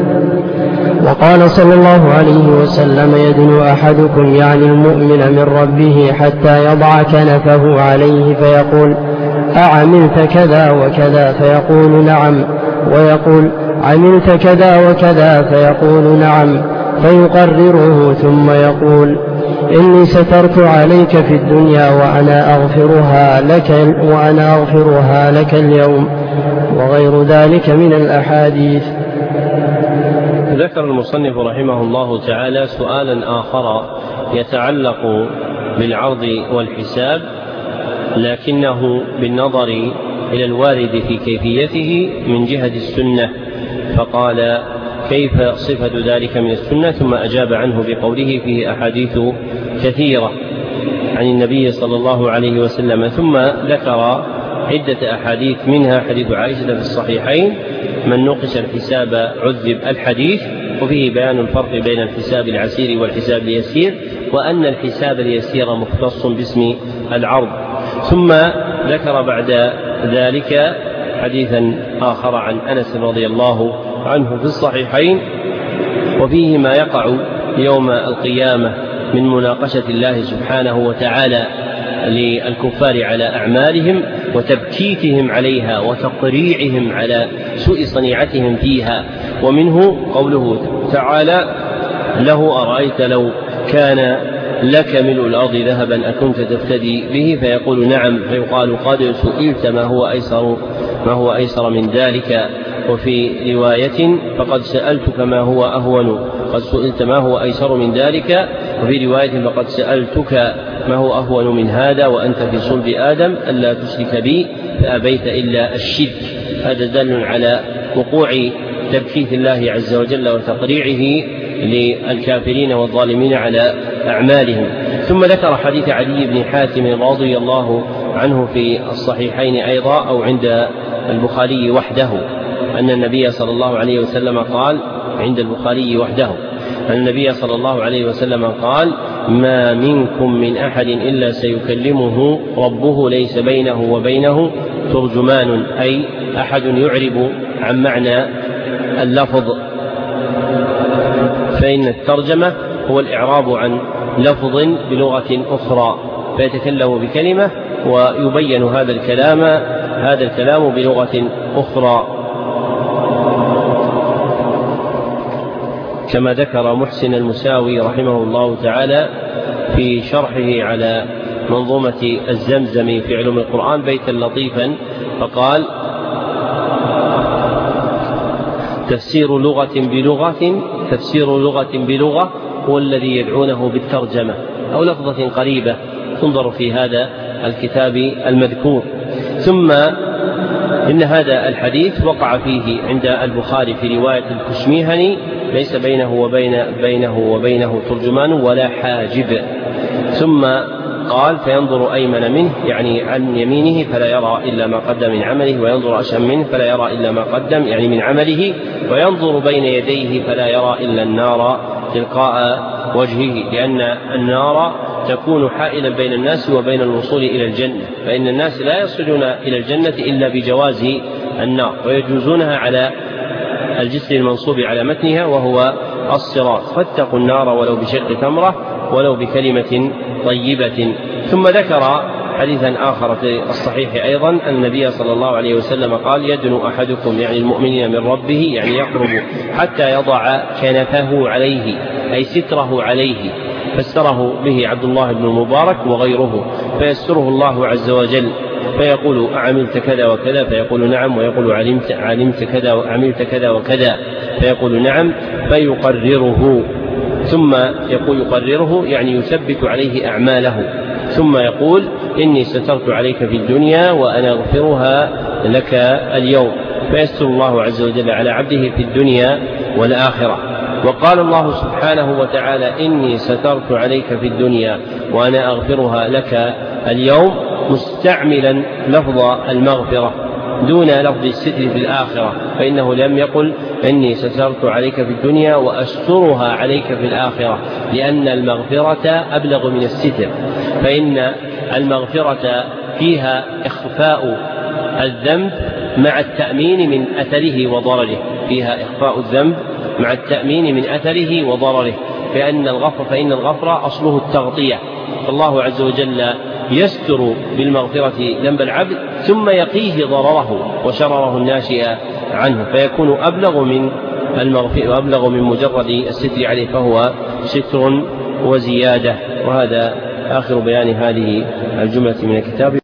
وقال صلى الله عليه وسلم: يدنو أحدكم يعني المؤمن من ربه حتى يضع كنفه عليه فيقول: أعملت كذا وكذا؟ فيقول: نعم. ويقول: عملت كذا وكذا؟ فيقول: نعم. فيقرره ثم يقول: إني سترت عليك في الدنيا وأنا أغفرها لك, وأنا أغفرها لك اليوم، وغير ذلك من الأحاديث. ذكر المصنف رحمه الله تعالى سؤالا آخر يتعلق بالعرض والحساب، لكنه بالنظر إلى الوارد في كيفيته من جهة السنة، فقال: كيف صفة ذلك من السنة؟ ثم أجاب عنه بقوله: فيه أحاديث كثيرة عن النبي صلى الله عليه وسلم. ثم ذكر عدة أحاديث، منها حديث عائشة في الصحيحين: من نقش الحساب عذب الحديث، وفيه بيان الفرق بين الحساب العسير والحساب اليسير، وأن الحساب اليسير مختص باسم العرض. ثم ذكر بعد ذلك حديثا آخر عن أنس رضي الله عنه في الصحيحين، وفيه ما يقع يوم القيامة من مناقشة الله سبحانه وتعالى للكفار على أعمالهم وتبكيتهم عليها وتقريعهم على سوء صنيعتهم فيها. ومنه قوله تعالى: له أرأيت لو كان لك ملء الأرض ذهبا أكنت تفتدي به؟ فيقول: نعم. فيقال: قد سئلت ما هو أيسر ما هو أيسر من ذلك. وفي رواية: فقد سألتك ما هو أهون قد سئلت ما هو أيسر من ذلك. وفي رواية: فقد سألتك ما هو أهون من هذا وأنت في صلب آدم ألا تشرك بي فأبيت إلا الشرك. هذا دل على وقوع تبكيت الله عز وجل وتقريعه للكافرين والظالمين على أعمالهم. ثم ذكر حديث علي بن حاتم رضي الله عنه في الصحيحين أيضا، أو عند البخاري وحده، أن النبي صلى الله عليه وسلم قال عند البخاري وحده أن النبي صلى الله عليه وسلم قال: ما منكم من أحد إلا سيكلمه ربه ليس بينه وبينه ترجمان، أي أحد يعرب عن معنى اللفظ، فإن الترجمة هو الإعراب عن لفظ بلغة أخرى، فيتكلم بكلمة ويبين هذا الكلام هذا الكلام بلغة أخرى، كما ذكر محسن المساوي رحمه الله تعالى في شرحه على منظومة الزمزم في علوم القرآن بيتا لطيفا، فقال: تفسير لغة بلغة تفسير لغة بلغة هو الذي يدعونه بالترجمة أو لفظة قريبة، تنظر في هذا الكتاب المذكور. ثم إن هذا الحديث وقع فيه عند البخاري في رواية الكشميهني ليس بينه وبين بينه وبينه ترجمان ولا حاجب. ثم قال فينظر أيمن منه يعني عن يمينه فلا يرى إلا ما قدم من عمله، وينظر أشأم منه فلا يرى إلا ما قدم يعني من عمله، وينظر بين يديه فلا يرى إلا النار تلقاء وجهه، لأن النار تكون حائلا بين الناس وبين الوصول إلى الجنة، فإن الناس لا يصلون إلى الجنة إلا بجواز النار، ويجوزونها على الجسر المنصوب على متنها وهو الصراط، فاتقوا النار ولو بشق تمرة ولو بكلمة طيبة. ثم ذكر حديثا آخر في الصحيح أيضا أن النبي صلى الله عليه وسلم قال يدنو أحدكم يعني المؤمنين من ربه يعني يقرب حتى يضع كنفه عليه أي ستره عليه، فسره به عبد الله بن المبارك وغيره، فيستره الله عز وجل فيقول أعملت كذا وكذا فيقول نعم، ويقول علمت, علمت كذا وعملت كذا وكذا فيقول نعم، فيقرره. ثم يقول يقرره يعني يثبت عليه أعماله، ثم يقول إني سترت عليك في الدنيا وأنا أغفرها لك اليوم، فيستر الله عز وجل على عبده في الدنيا والآخرة. وقال الله سبحانه وتعالى إني سترت عليك في الدنيا وأنا أغفرها لك اليوم، مستعملا لفظ المغفرة دون لفظ الستر في الآخرة، فإنه لم يقل إني سترت عليك في الدنيا وأسترها عليك في الآخرة، لأن المغفرة أبلغ من الستر، فإن المغفرة فيها إخفاء الذنب مع التأمين من أثره وضرره، فيها إخفاء الذنب مع التأمين من أثره وضرره، فإن الغفر فإن الغفر أصله التغطية، فالله عز وجل يستر بالمغفرة ذنب العبد ثم يقيه ضرره وشرره الناشئ عنه، فيكون أبلغ من المغفرة وأبلغ من مجرد الستر عليه، فهو ستر وزيادة. وهذا آخر بيان هذه الجملة من الكتاب.